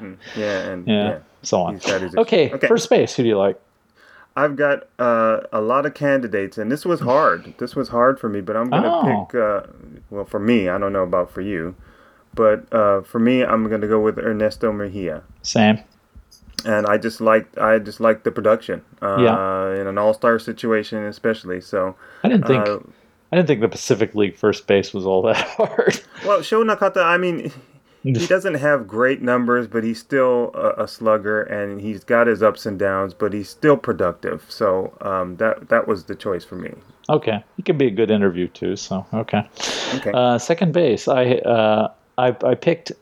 So on. Okay, first base. Who do you like? I've got a lot of candidates, and this was hard. This was hard for me, but I'm going to pick. Well, for me, I don't know about for you, but for me, I'm going to go with Ernesto Mejia. Same. And I just like the production in an all-star situation, especially. So I didn't think the Pacific League first base was all that hard. Well, Sho Nakata, I mean, he doesn't have great numbers, but he's still a slugger, and he's got his ups and downs, but he's still productive. So that was the choice for me. Okay, he could be a good interview too. So okay. Second base, I picked.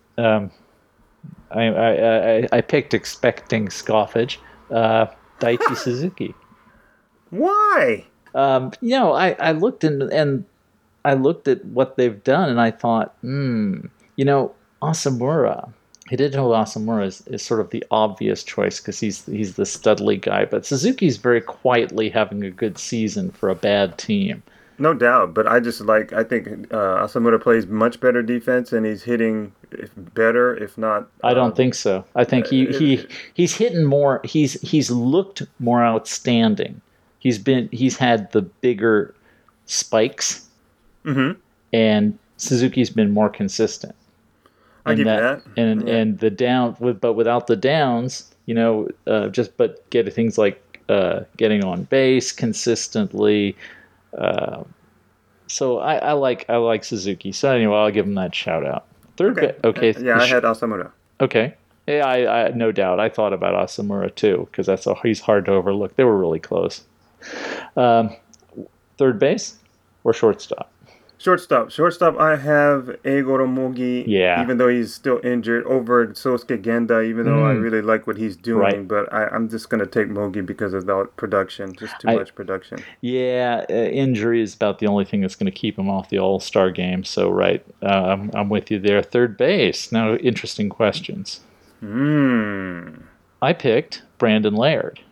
I picked expecting scoffage, Daichi Suzuki. Why? I looked and I looked at what they've done, and I thought, Asamura. Hideo Asamura is sort of the obvious choice because he's the Studley guy, but Suzuki's very quietly having a good season for a bad team. No doubt, but I think Asamura plays much better defense, and he's hitting better, if not. I don't think so. I think he's hitting more. He's looked more outstanding. He's had the bigger spikes, and Suzuki's been more consistent. I give you that. And the down, but without the downs, but getting things like getting on base consistently. So I like Suzuki. So anyway, I'll give him that shout out. Okay. Yeah, I had Asamura. Okay. Yeah, I no doubt. I thought about Asamura too because he's hard to overlook. They were really close. Third base or shortstop? Shortstop, I have Eigoro Mogi, even though he's still injured, over Sosuke Genda, even though I really like what he's doing. Right. But I'm just going to take Mogi because of the production, just too much production. Yeah, injury is about the only thing that's going to keep him off the All-Star game. So, right, I'm with you there. Third base. Now, interesting questions. I picked Brandon Laird.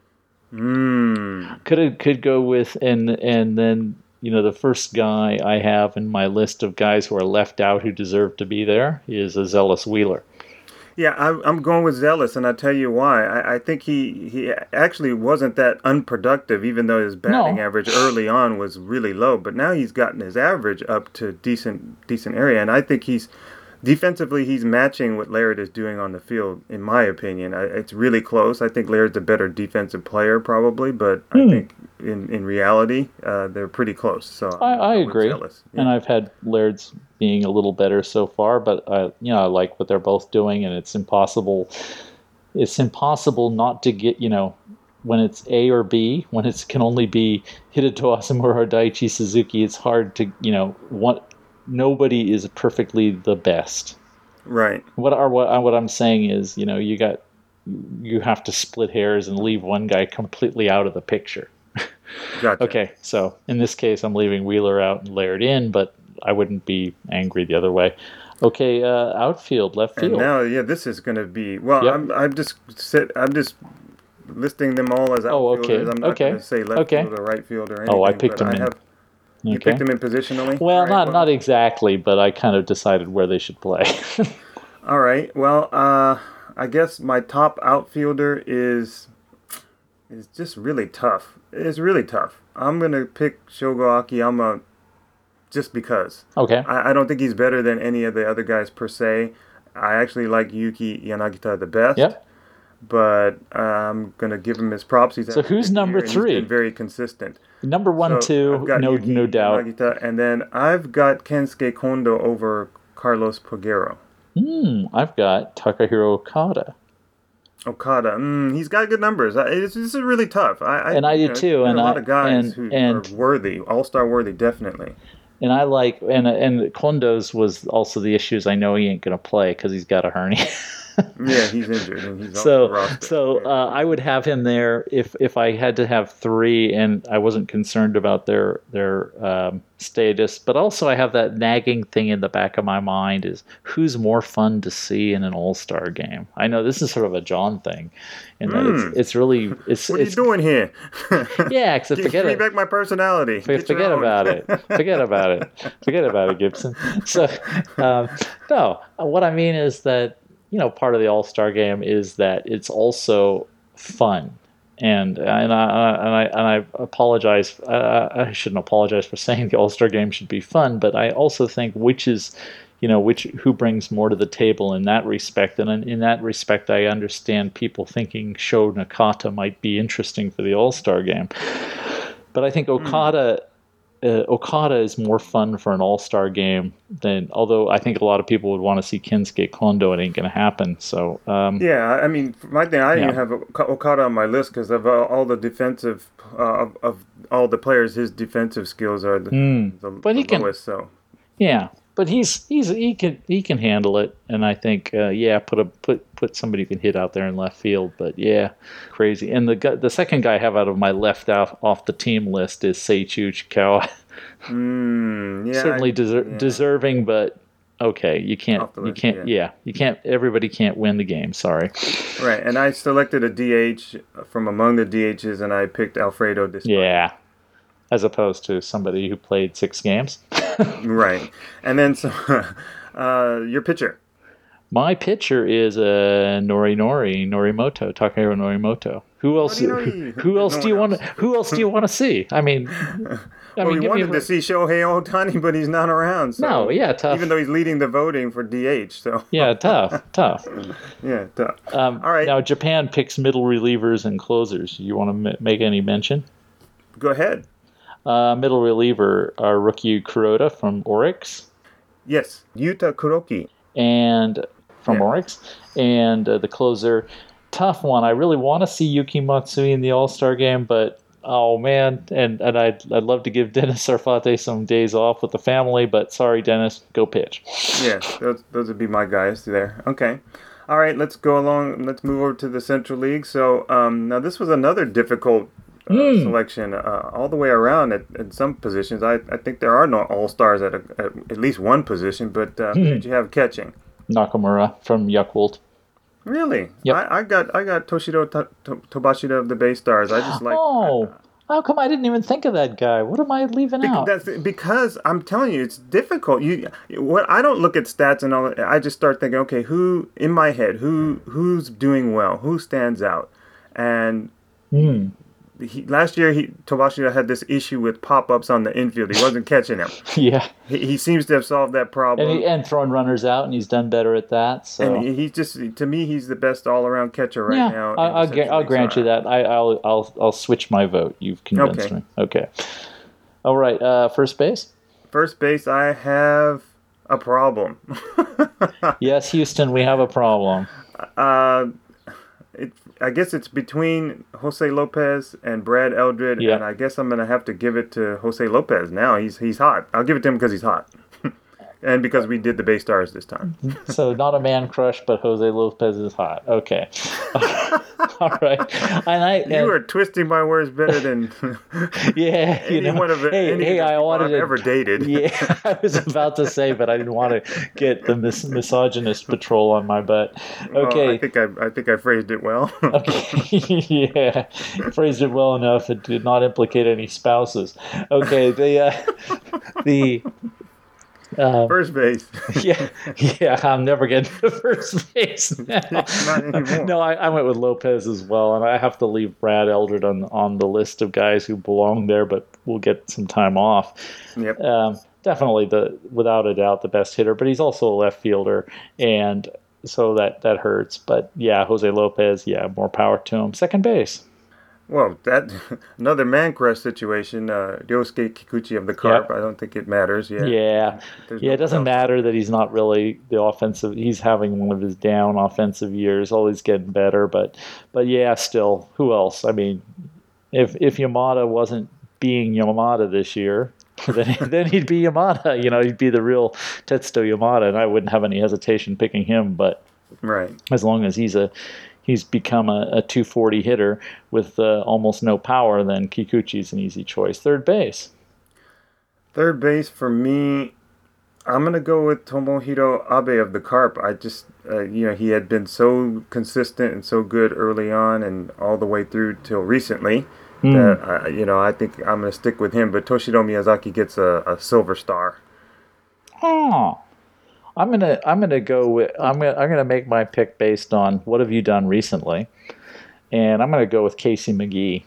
Could go with, and then... the first guy I have in my list of guys who are left out who deserve to be there is a Zealous Wheeler. Yeah, I'm going with Zealous, and I'll tell you why. I think he actually wasn't that unproductive, even though his batting average early on was really low. But now he's gotten his average up to decent area, and I think defensively, he's matching what Laird is doing on the field, in my opinion. It's really close. I think Laird's a better defensive player, probably, but I think in reality, they're pretty close. So I agree. Yeah. And I've had Laird's being a little better so far, but I like what they're both doing, and it's impossible. It's impossible not to get when it's A or B, when it can only be Hideo Asamura or Daiichi Suzuki. It's hard to Nobody is perfectly the best. Right. What I'm saying is, you have to split hairs and leave one guy completely out of the picture. Gotcha. Okay, so in this case, I'm leaving Wheeler out and Laird in, but I wouldn't be angry the other way. Okay, outfield, left field. And now, this is going to be I'm just listing them all as outfielders. I'm not going to say left field or right field or anything. Oh, I picked them in. You picked them in positionally? Well, not exactly, but I kind of decided where they should play. All right. Well, I guess my top outfielder is just really tough. It's really tough. I'm going to pick Shogo Akiyama just because. Okay. I don't think he's better than any of the other guys per se. I actually like Yuki Yanagita the best. Yep. But I'm going to give him his props. So who's number 3? He's been very consistent. Number 1, 2, no doubt. Yanagita, and then I've got Kensuke Kondo over Carlos Pagero. I've got Takahiro Okada. He's got good numbers. This is really tough. I do too. And a lot of guys who are worthy, all-star worthy, definitely. And I like, and Kondo's was also the issues. I know he ain't going to play because he's got a hernia. Yeah, he's injured and he's off the roster. So I would have him there if I had to have 3 and I wasn't concerned about their status. But also I have that nagging thing in the back of my mind is who's more fun to see in an all-star game. I know this is sort of a John thing, and that it's really what are you doing here? Yeah, because give me back my personality. Forget about it. Forget about it, Gibson. So no, what I mean is that. Part of the All-Star game is that it's also fun, and I apologize. I shouldn't apologize for saying the All-Star game should be fun, but I also think who brings more to the table in that respect, and in that respect, I understand people thinking Sho Nakata might be interesting for the All-Star game, but I think Okada is more fun for an all-star game than, although I think a lot of people would want to see Kensuke Kondo. It ain't going to happen. So yeah, I mean, my thing, I didn't have Okada on my list because of all the defensive of all the players. His defensive skills are the lowest. So yeah, but he can handle it, and I think put somebody who can hit out there in left field. But yeah, crazy. And the second guy I have out of my left off the team list is Seiichi Uchikawa. Certainly deserving, but okay, you can't. Everybody can't win the game. Sorry. Right, and I selected a DH from among the DHs, and I picked Alfredo Despaigne. Yeah, as opposed to somebody who played 6 games. Right, and then your pitcher. My pitcher is Norimoto, Takahiro Norimoto. Who else? Who else do you want? Who else do you want to see? I mean, we wanted to see Shohei Ohtani, but he's not around. So, no, yeah, tough. Even though he's leading the voting for DH, so yeah, tough. Yeah, tough. All right. Now Japan picks middle relievers and closers. You want to make any mention? Go ahead. Middle reliever are Rookie Kuroda from Oryx. Yes, Yuta Kuroki. And from Oryx. And the closer, tough one. I really want to see Yuki Matsui in the All-Star game, but oh man, and I'd love to give Dennis Sarfate some days off with the family, but sorry, Dennis, go pitch. Yeah, those would be my guys there. Okay. All right, let's go along. Let's move over to the Central League. So now this was another difficult selection all the way around at some positions. I think there are no all-stars at least one position, but who did you have catching? Nakamura from Yakult. Really? Yep. I got Toshiro Tobashita of the Bay Stars. I just like. Oh, how come I didn't even think of that guy? What am I leaving out? Because I'm telling you, it's difficult. I don't look at stats and all. I just start thinking, okay, who's doing well, who stands out, and. Last year, Tobashita had this issue with pop-ups on the infield. He wasn't catching them. Yeah. He seems to have solved that problem. And throwing runners out, and he's done better at that. So. And he's just, to me, he's the best all-around catcher right now. I'll grant you that. I'll switch my vote. You've convinced me. Okay. All right. First base? First base, I have a problem. Yes, Houston, we have a problem. I guess it's between Jose Lopez and Brad Eldred, and I guess I'm going to have to give it to Jose Lopez now. He's hot. I'll give it to him because he's hot. And because we did the Bay Stars this time. So not a man crush, but Jose Lopez is hot. Okay. All right. You are twisting my words better than anyone I've ever dated. Yeah, I was about to say, but I didn't want to get the misogynist patrol on my butt. Okay. Well, I think I phrased it well. Okay. Yeah, phrased it well enough. It did not implicate any spouses. Okay. The first base. yeah. I'm never getting to first base now. Not anymore. No, I went with Lopez as well, and I have to leave Brad Eldred on the list of guys who belong there, but we'll get some time off. Yep. Definitely without a doubt, the best hitter, but he's also a left fielder, and so that hurts. But yeah, Jose Lopez, more power to him. Second base. Well, that another man crush situation. Ryosuke Kikuchi of the Carp. Yep. I don't think it matters. Yeah. It doesn't matter that he's not really the offensive. He's having one of his down offensive years. Always getting better, but yeah, still. Who else? I mean, if Yamada wasn't being Yamada this year, then he'd be Yamada. He'd be the real Tetsuto Yamada, and I wouldn't have any hesitation picking him. But as long as he's become a 240 hitter with almost no power, then Kikuchi's an easy choice. Third base. Third base for me, I'm going to go with Tomohiro Abe of the Carp. I just, he had been so consistent and so good early on and all the way through till recently that, I think I'm going to stick with him. But Toshiro Miyazaki gets a silver star. Oh. I'm gonna go with I'm gonna make my pick based on what have you done recently, and I'm gonna go with Casey McGee.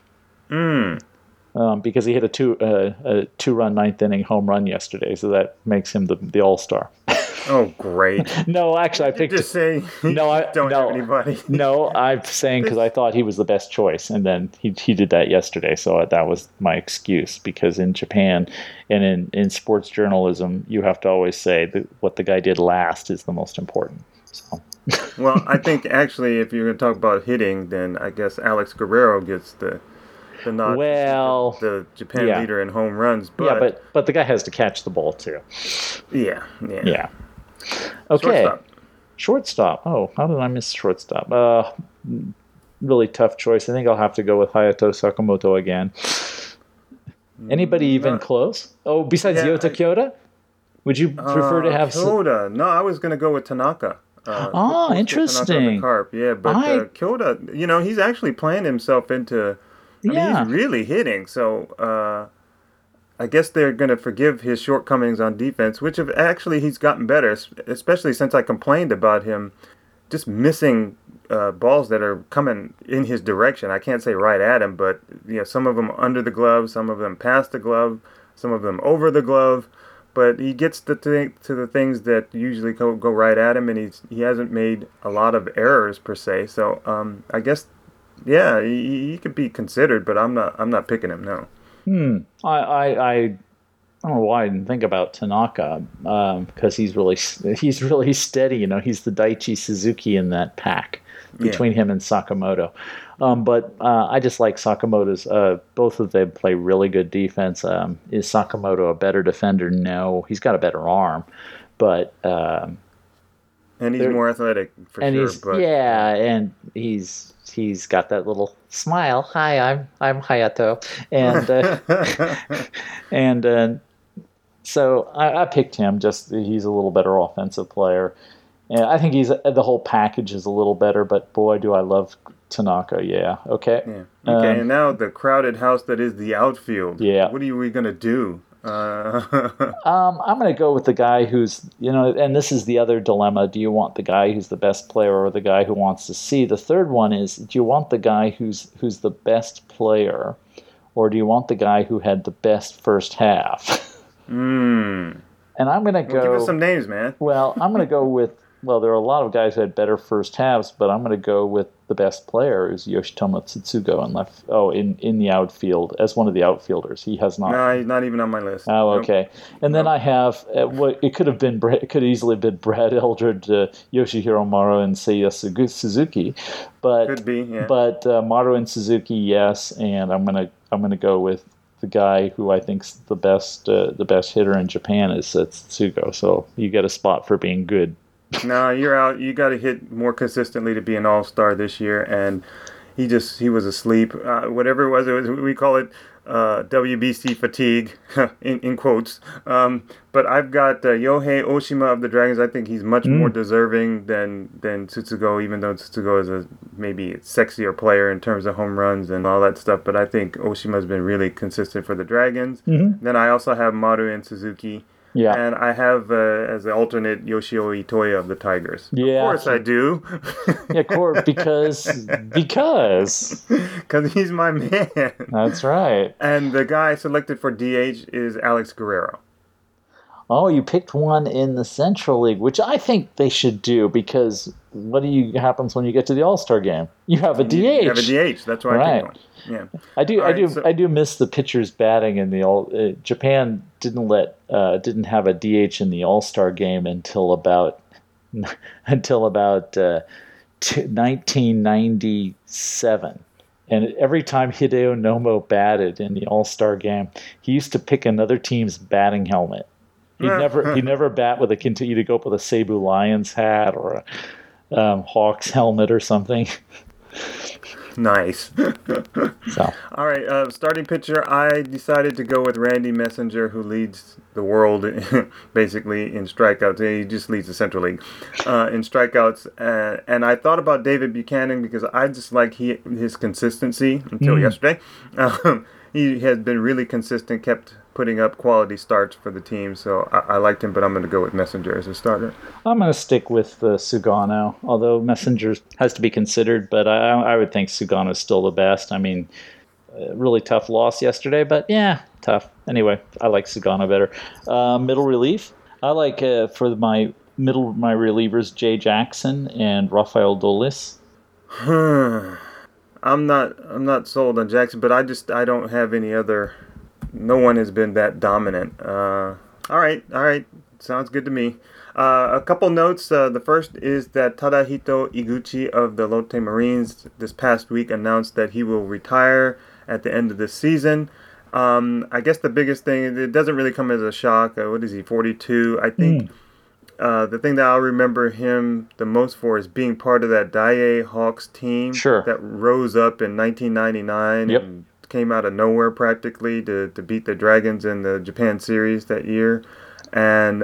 Because he hit a two-run ninth inning home run yesterday, so that makes him the all-star. Oh, great! No, actually, I picked. Just say don't have anybody. No, I'm saying because I thought he was the best choice, and then he did that yesterday, so that was my excuse. Because in Japan and in sports journalism, you have to always say that what the guy did last is the most important. So. Well, I think actually, if you're going to talk about hitting, then I guess Alex Guerrero gets the the nod. Well, the Japan yeah. leader in home runs. But, Yeah, but the guy has to catch the ball too. yeah. Yeah. Okay. Shortstop. Shortstop. Oh, how did I miss shortstop? Really tough choice. I think I'll have to go with Hayato Sakamoto again. Anybody even close? Oh, besides Yota Kyoto? Would you prefer to have... Kyoto? No, I was going to go with Tanaka. Interesting. Tanaka the Carp. Yeah, but Kyoto, he's actually playing himself into... I mean, he's really hitting. So I guess they're going to forgive his shortcomings on defense, which he's gotten better, especially since I complained about him just missing balls that are coming in his direction. I can't say right at him, but some of them under the glove, some of them past the glove, some of them over the glove. But he gets to the things that usually go right at him, and he hasn't made a lot of errors per se. So I guess he could be considered, but I'm not picking him. No. I don't know why I didn't think about Tanaka, because he's really steady. He's the Daiichi Suzuki in that pack between him and Sakamoto. But I just like Sakamoto's. Both of them play really good defense. Is Sakamoto a better defender? No, he's got a better arm, but and he's more athletic for sure. And he's got that little smile. Hi, I'm Hayato, and so I picked him. Just he's a little better offensive player, and I think the whole package is a little better. But boy, do I love Tanaka. Yeah. Okay. Yeah. Okay. And now the crowded house that is the outfield. Yeah. What are we gonna do? I'm going to go with the guy who's, and this is the other dilemma. Do you want the guy who's the best player or the guy who wants to see? The third one is, do you want the guy who's the best player, or do you want the guy who had the best first half? And I'm going to go... Give us some names, man. Well, I'm going to go with... Well, there are a lot of guys who had better first halves, but I'm going to go with the best player is Yoshitomo Tsutsugo in the outfield as one of the outfielders. He has not. No, he's not even on my list. Oh, okay. And then I have it could have been it could easily have been Brad Eldred, Yoshihiro Maru, and Seiya Suzuki, but could be. Yeah. But Maru and Suzuki, yes, and I'm gonna go with the guy who I think's the best hitter in Japan is Tsutsugo. So you get a spot for being good. No, you're out. You got to hit more consistently to be an all-star this year, and he was asleep. Whatever it was, we call it WBC fatigue, in quotes. But I've got Yohei Oshima of the Dragons. I think he's much more deserving than Tsutsugo, even though Tsutsugo is maybe a sexier player in terms of home runs and all that stuff. But I think Oshima's been really consistent for the Dragons. Then I also have Maru and Suzuki. Yeah. And I have, as an alternate, Yoshio Itoya of the Tigers. Yeah. Of course I do. Yeah, because he's my man. That's right. And the guy selected for DH is Alex Guerrero. Oh, you picked one in the Central League, which I think they should do, because what happens when you get to the All-Star game? You have a DH. You have a DH. That's why I picked one. Yeah. I do miss the pitchers batting in the Japan didn't have a DH in the All-Star game until about 1997. And every time Hideo Nomo batted in the All-Star game, he used to pick another team's batting helmet. He'd never bat with he'd go up with a Seibu Lions hat or a Hawks helmet or something. Nice. So. All right, starting pitcher, I decided to go with Randy Messenger, who leads the world basically in strikeouts. He just leads the Central League in strikeouts. And I thought about David Buchanan because I just like his consistency until yesterday. He has been really consistent, kept putting up quality starts for the team, so I liked him, but I'm going to go with Messenger as a starter. I'm going to stick with Sugano, although Messenger has to be considered, but I would think Sugano's still the best. I mean, really tough loss yesterday, but yeah, tough. Anyway, I like Sugano better. Middle relief, I like for my relievers, Jay Jackson and Rafael Dolis. I'm not sold on Jackson, but I don't have any other. No one has been that dominant. All right. Sounds good to me. A couple notes. The first is that Tadahito Iguchi of the Lotte Marines this past week announced that he will retire at the end of the season. I guess the biggest thing, it doesn't really come as a shock. What is he, 42? I think the thing that I'll remember him the most for is being part of that Daiei Hawks team that rose up in 1999 and came out of nowhere practically to beat the Dragons in the Japan series that year. And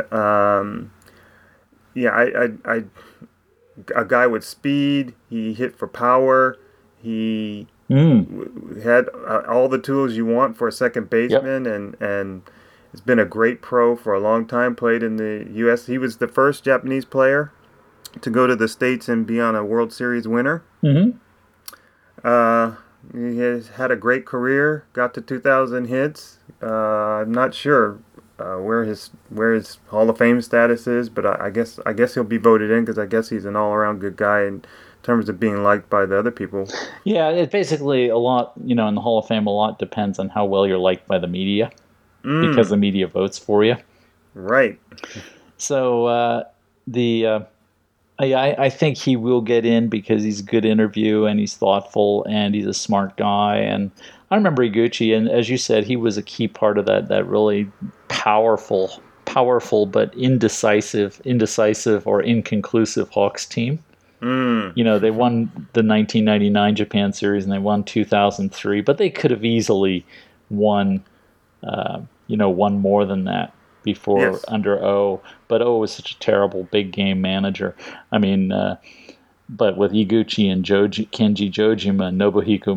a guy with speed, he hit for power, he had all the tools you want for a second baseman, and has been a great pro for a long time, played in the U.S. He was the first Japanese player to go to the States and be on a World Series winner. He has had a great career, got to 2,000 hits. I'm not sure where his Hall of Fame status is, but I guess he'll be voted in because I guess he's an all-around good guy in terms of being liked by the other people. Yeah, it basically a lot, in the Hall of Fame, a lot depends on how well you're liked by the media because the media votes for you. Right. So I think he will get in because he's a good interview and he's thoughtful and he's a smart guy. And I remember Iguchi, and as you said, he was a key part of that really powerful but indecisive or inconclusive Hawks team. They won the 1999 Japan series and they won 2003, but they could have easily won, won more than that before under O. But O was such a terrible big game manager. I mean, but with Iguchi and Kenji Jojima, Nobuhiko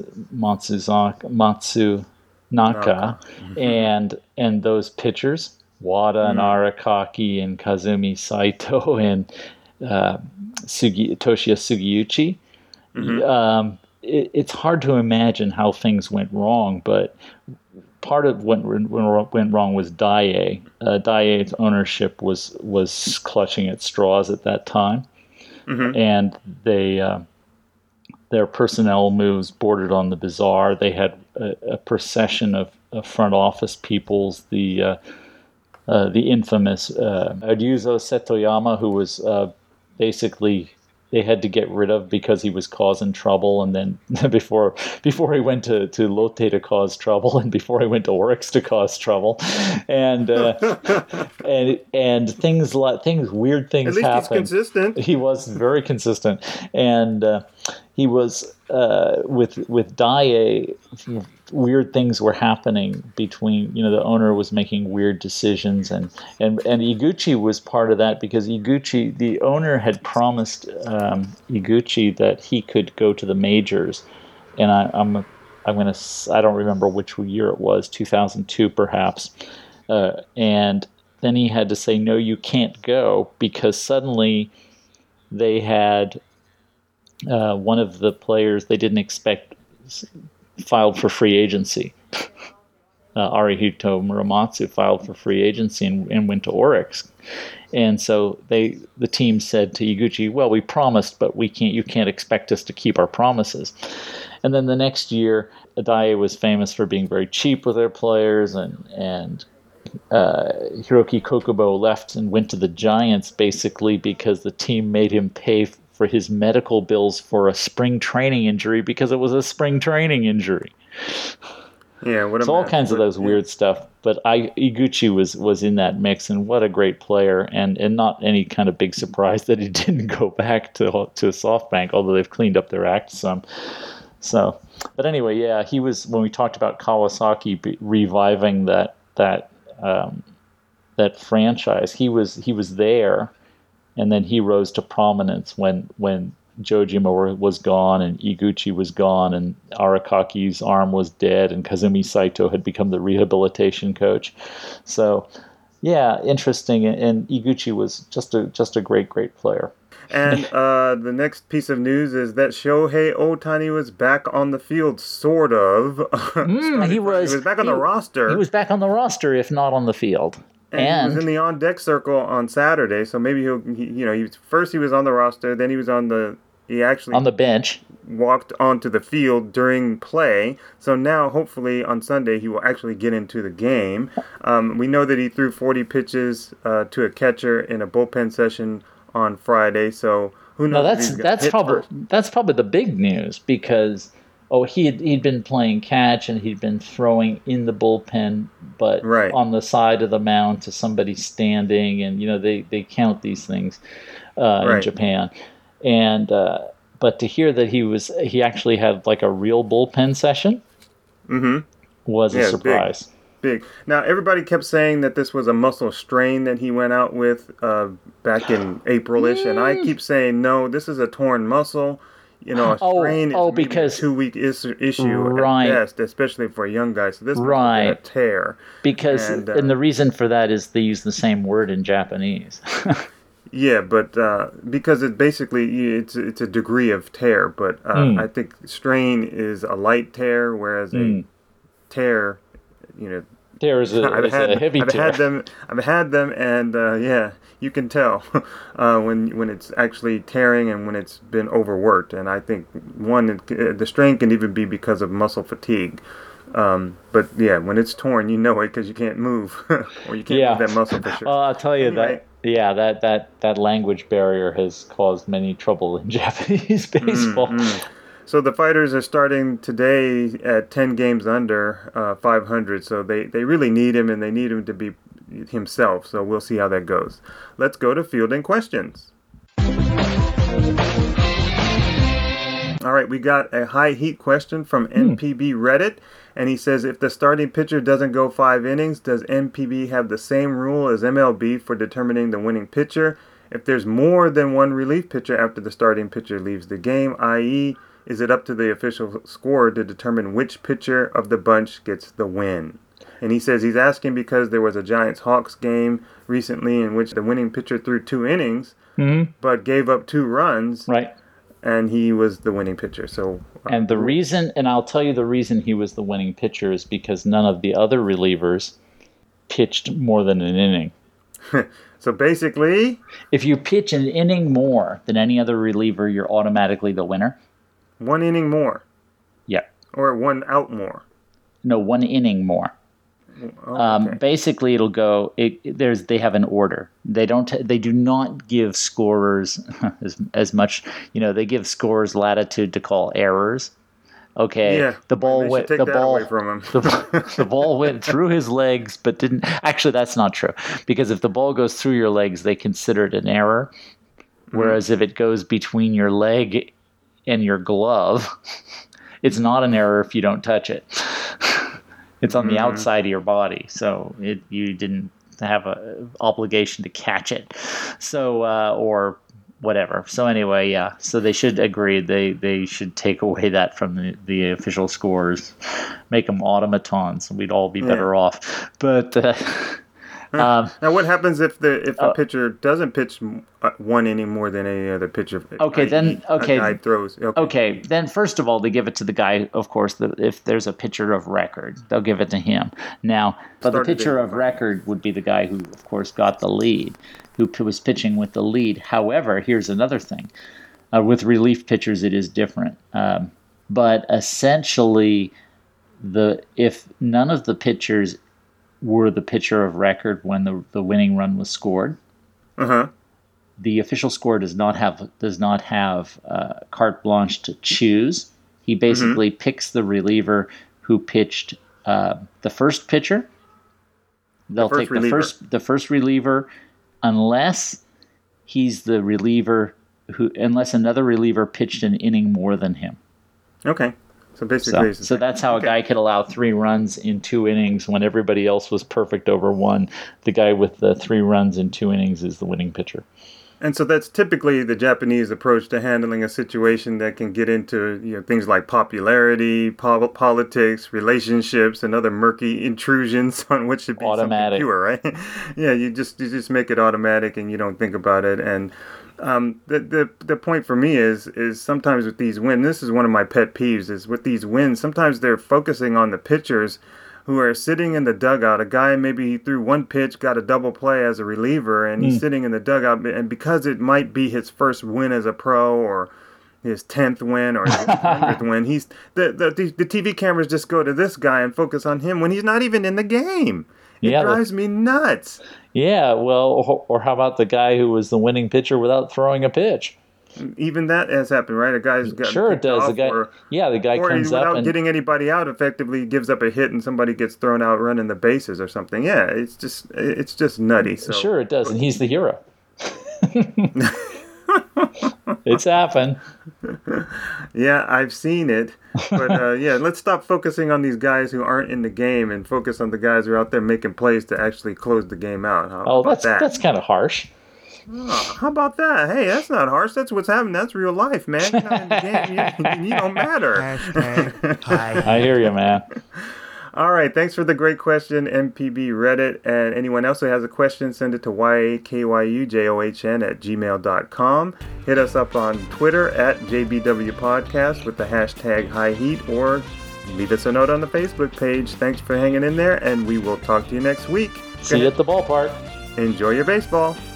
Matsunaka, and those pitchers, Wada and Arakaki and Kazumi Saito and Toshiya Sugiyuchi. It's hard to imagine how things went wrong, but part of what went wrong was Daiei. Daiei's ownership was clutching at straws at that time, and their personnel moves bordered on the bizarre. They had a procession of front office peoples. The infamous Ryuzo Setoyama, who was basically they had to get rid of because he was causing trouble, and then before he went to Lotte to cause trouble, and before he went to Oryx to cause trouble, and weird things At least happened. He's consistent. He was very consistent, and he was with Daiei. Weird things were happening between, the owner was making weird decisions, and Iguchi was part of that because Iguchi, the owner, had promised Iguchi that he could go to the majors, and I don't remember which year it was, 2002 perhaps, and then he had to say, no, you can't go, because suddenly they had one of the players they didn't expect filed for free agency. Arihito Muramatsu filed for free agency and went to Oryx. And so the team said to Iguchi, well, we promised, but you can't expect us to keep our promises. And then the next year, Daiei was famous for being very cheap with their players, and Hiroki Kokubo left and went to the Giants basically because the team made him pay for his medical bills for a spring training injury because it was a spring training injury. Yeah, so all kinds of those weird stuff. But Iguchi was in that mix, and what a great player, and not any kind of big surprise that he didn't go back to SoftBank, although they've cleaned up their act some. So, but anyway, yeah, he was, when we talked about Kawasaki reviving that franchise, he was there. And then he rose to prominence when Jojima was gone and Iguchi was gone and Arakaki's arm was dead and Kazumi Saito had become the rehabilitation coach. So, yeah, interesting. And Iguchi was just a great player. And the next piece of news is that Shohei Ohtani was back on the field, sort of. He was back on the roster. He was back on the roster, if not on the field. And he was in the on-deck circle on Saturday, so maybe he was on the roster, then he was on the bench, walked onto the field during play. So now, hopefully, on Sunday, he will actually get into the game. We know that he threw 40 pitches to a catcher in a bullpen session on Friday. So who knows? That's probably the big news, because Oh, he'd been playing catch and he'd been throwing in the bullpen, but Right. on the side of the mound to somebody standing, and they count these things in Right. Japan, and but to hear that he actually had like a real bullpen session was a Yeah, surprise. Big. Now, everybody kept saying that this was a muscle strain that he went out with back in April-ish, and I keep saying, no, this is a torn muscle. A strain is maybe because a 2-week issue right. at best, especially for a young guy. So this must have been a Right. tear. Because And, and the reason for that is they use the same word in Japanese. Yeah, but because it's a degree of tear, but I think strain is a light tear, whereas a tear, There is a heavy tear. I've had them, and yeah, you can tell when it's actually tearing and when it's been overworked. And I think the strain can even be because of muscle fatigue. But yeah, when it's torn, you know it because you can't move, or you can't move that muscle for sure. Well, I'll tell you Anyway. that language barrier has caused many trouble in Japanese baseball. So the fighters are starting today at 10 games under 500. So they really need him, and they need him to be himself. So we'll see how that goes. Let's go to fielding questions. All right, we got a high heat question from NPB Reddit, and he says, if the starting pitcher doesn't go 5 innings, does NPB have the same rule as MLB for determining the winning pitcher? If there's more than one relief pitcher after the starting pitcher leaves the game, i.e., is it up to the official scorer to determine which pitcher of the bunch gets the win? And he says he's asking because there was a Giants-Hawks game recently in which the winning pitcher threw 2 innings, but gave up 2 runs. Right. And he was the winning pitcher. So, And I'll tell you the reason he was the winning pitcher is because none of the other relievers pitched more than an inning. So basically, if you pitch an inning more than any other reliever, you're automatically the winner. 1 inning more. Yeah. Or 1 out more. No, 1 inning more. Okay. Basically, it'll go. They have an order. They do not give scorers as much. They give scorers latitude to call errors. Okay, Yeah, the ball they should went. take The that ball away from him. the ball went through his legs, but didn't. Actually, that's not true because if the ball goes through your legs, they consider it an error. Whereas if it goes between your leg and your glove, it's not an error if you don't touch it. It's on the outside of your body, so you didn't have an obligation to catch it. So or whatever. So anyway, yeah. So they should agree. They should take away that from the official scores, make them automatons, and we'd all be better off. But now, what happens if a pitcher doesn't pitch 1 inning more than any other pitcher? A guy throws. Okay, then first of all, they give it to the guy. Of course, if there's a pitcher of record, they'll give it to him. Now, but the pitcher of record would be the guy who, of course, got the lead, who was pitching with the lead. However, here's another thing: with relief pitchers, it is different. But essentially, if none of the pitchers were the pitcher of record when the winning run was scored. The official scorer does not have carte blanche to choose. He basically picks the reliever who pitched the first pitcher. They'll take the first reliever unless he's the reliever unless another reliever pitched an inning more than him. Okay. So basically, so that's how a guy could allow 3 runs in 2 innings when everybody else was perfect over 1. The guy with the 3 runs in 2 innings is the winning pitcher. And so that's typically the Japanese approach to handling a situation that can get into things like popularity, politics, relationships, and other murky intrusions on which should be automatic. Something pure, right? Yeah, you just make it automatic and you don't think about it. And the point for me is sometimes with these wins, this is one of my pet peeves, is with these wins, sometimes they're focusing on the pitchers who are sitting in the dugout. A guy, maybe he threw 1 pitch, got a double play as a reliever, and he's sitting in the dugout, and because it might be his first win as a pro or his 10th win or his 100th win, the TV cameras just go to this guy and focus on him when he's not even in the game. It drives me nuts. Yeah, well, or how about the guy who was the winning pitcher without throwing a pitch? Even that has happened, right? A guy's got Sure, it picked does. off, The guy, or the guy comes up without and getting anybody out, effectively gives up a hit, and somebody gets thrown out running the bases or something. Yeah, it's just nutty. So. Sure, it does, and he's the hero. It's happened. Yeah, I've seen it. But let's stop focusing on these guys who aren't in the game and focus on the guys who are out there making plays to actually close the game out. That's kind of harsh. Oh, how about that? Hey, that's not harsh. That's what's happening. That's real life, man. You're not in the game. You don't matter. I hear you, man. All right. Thanks for the great question, MPB Reddit. And anyone else who has a question, send it to yakyujohn@gmail.com. Hit us up on Twitter @JBW Podcast with the hashtag High Heat, or leave us a note on the Facebook page. Thanks for hanging in there, and we will talk to you next week. See you at the ballpark. Enjoy your baseball.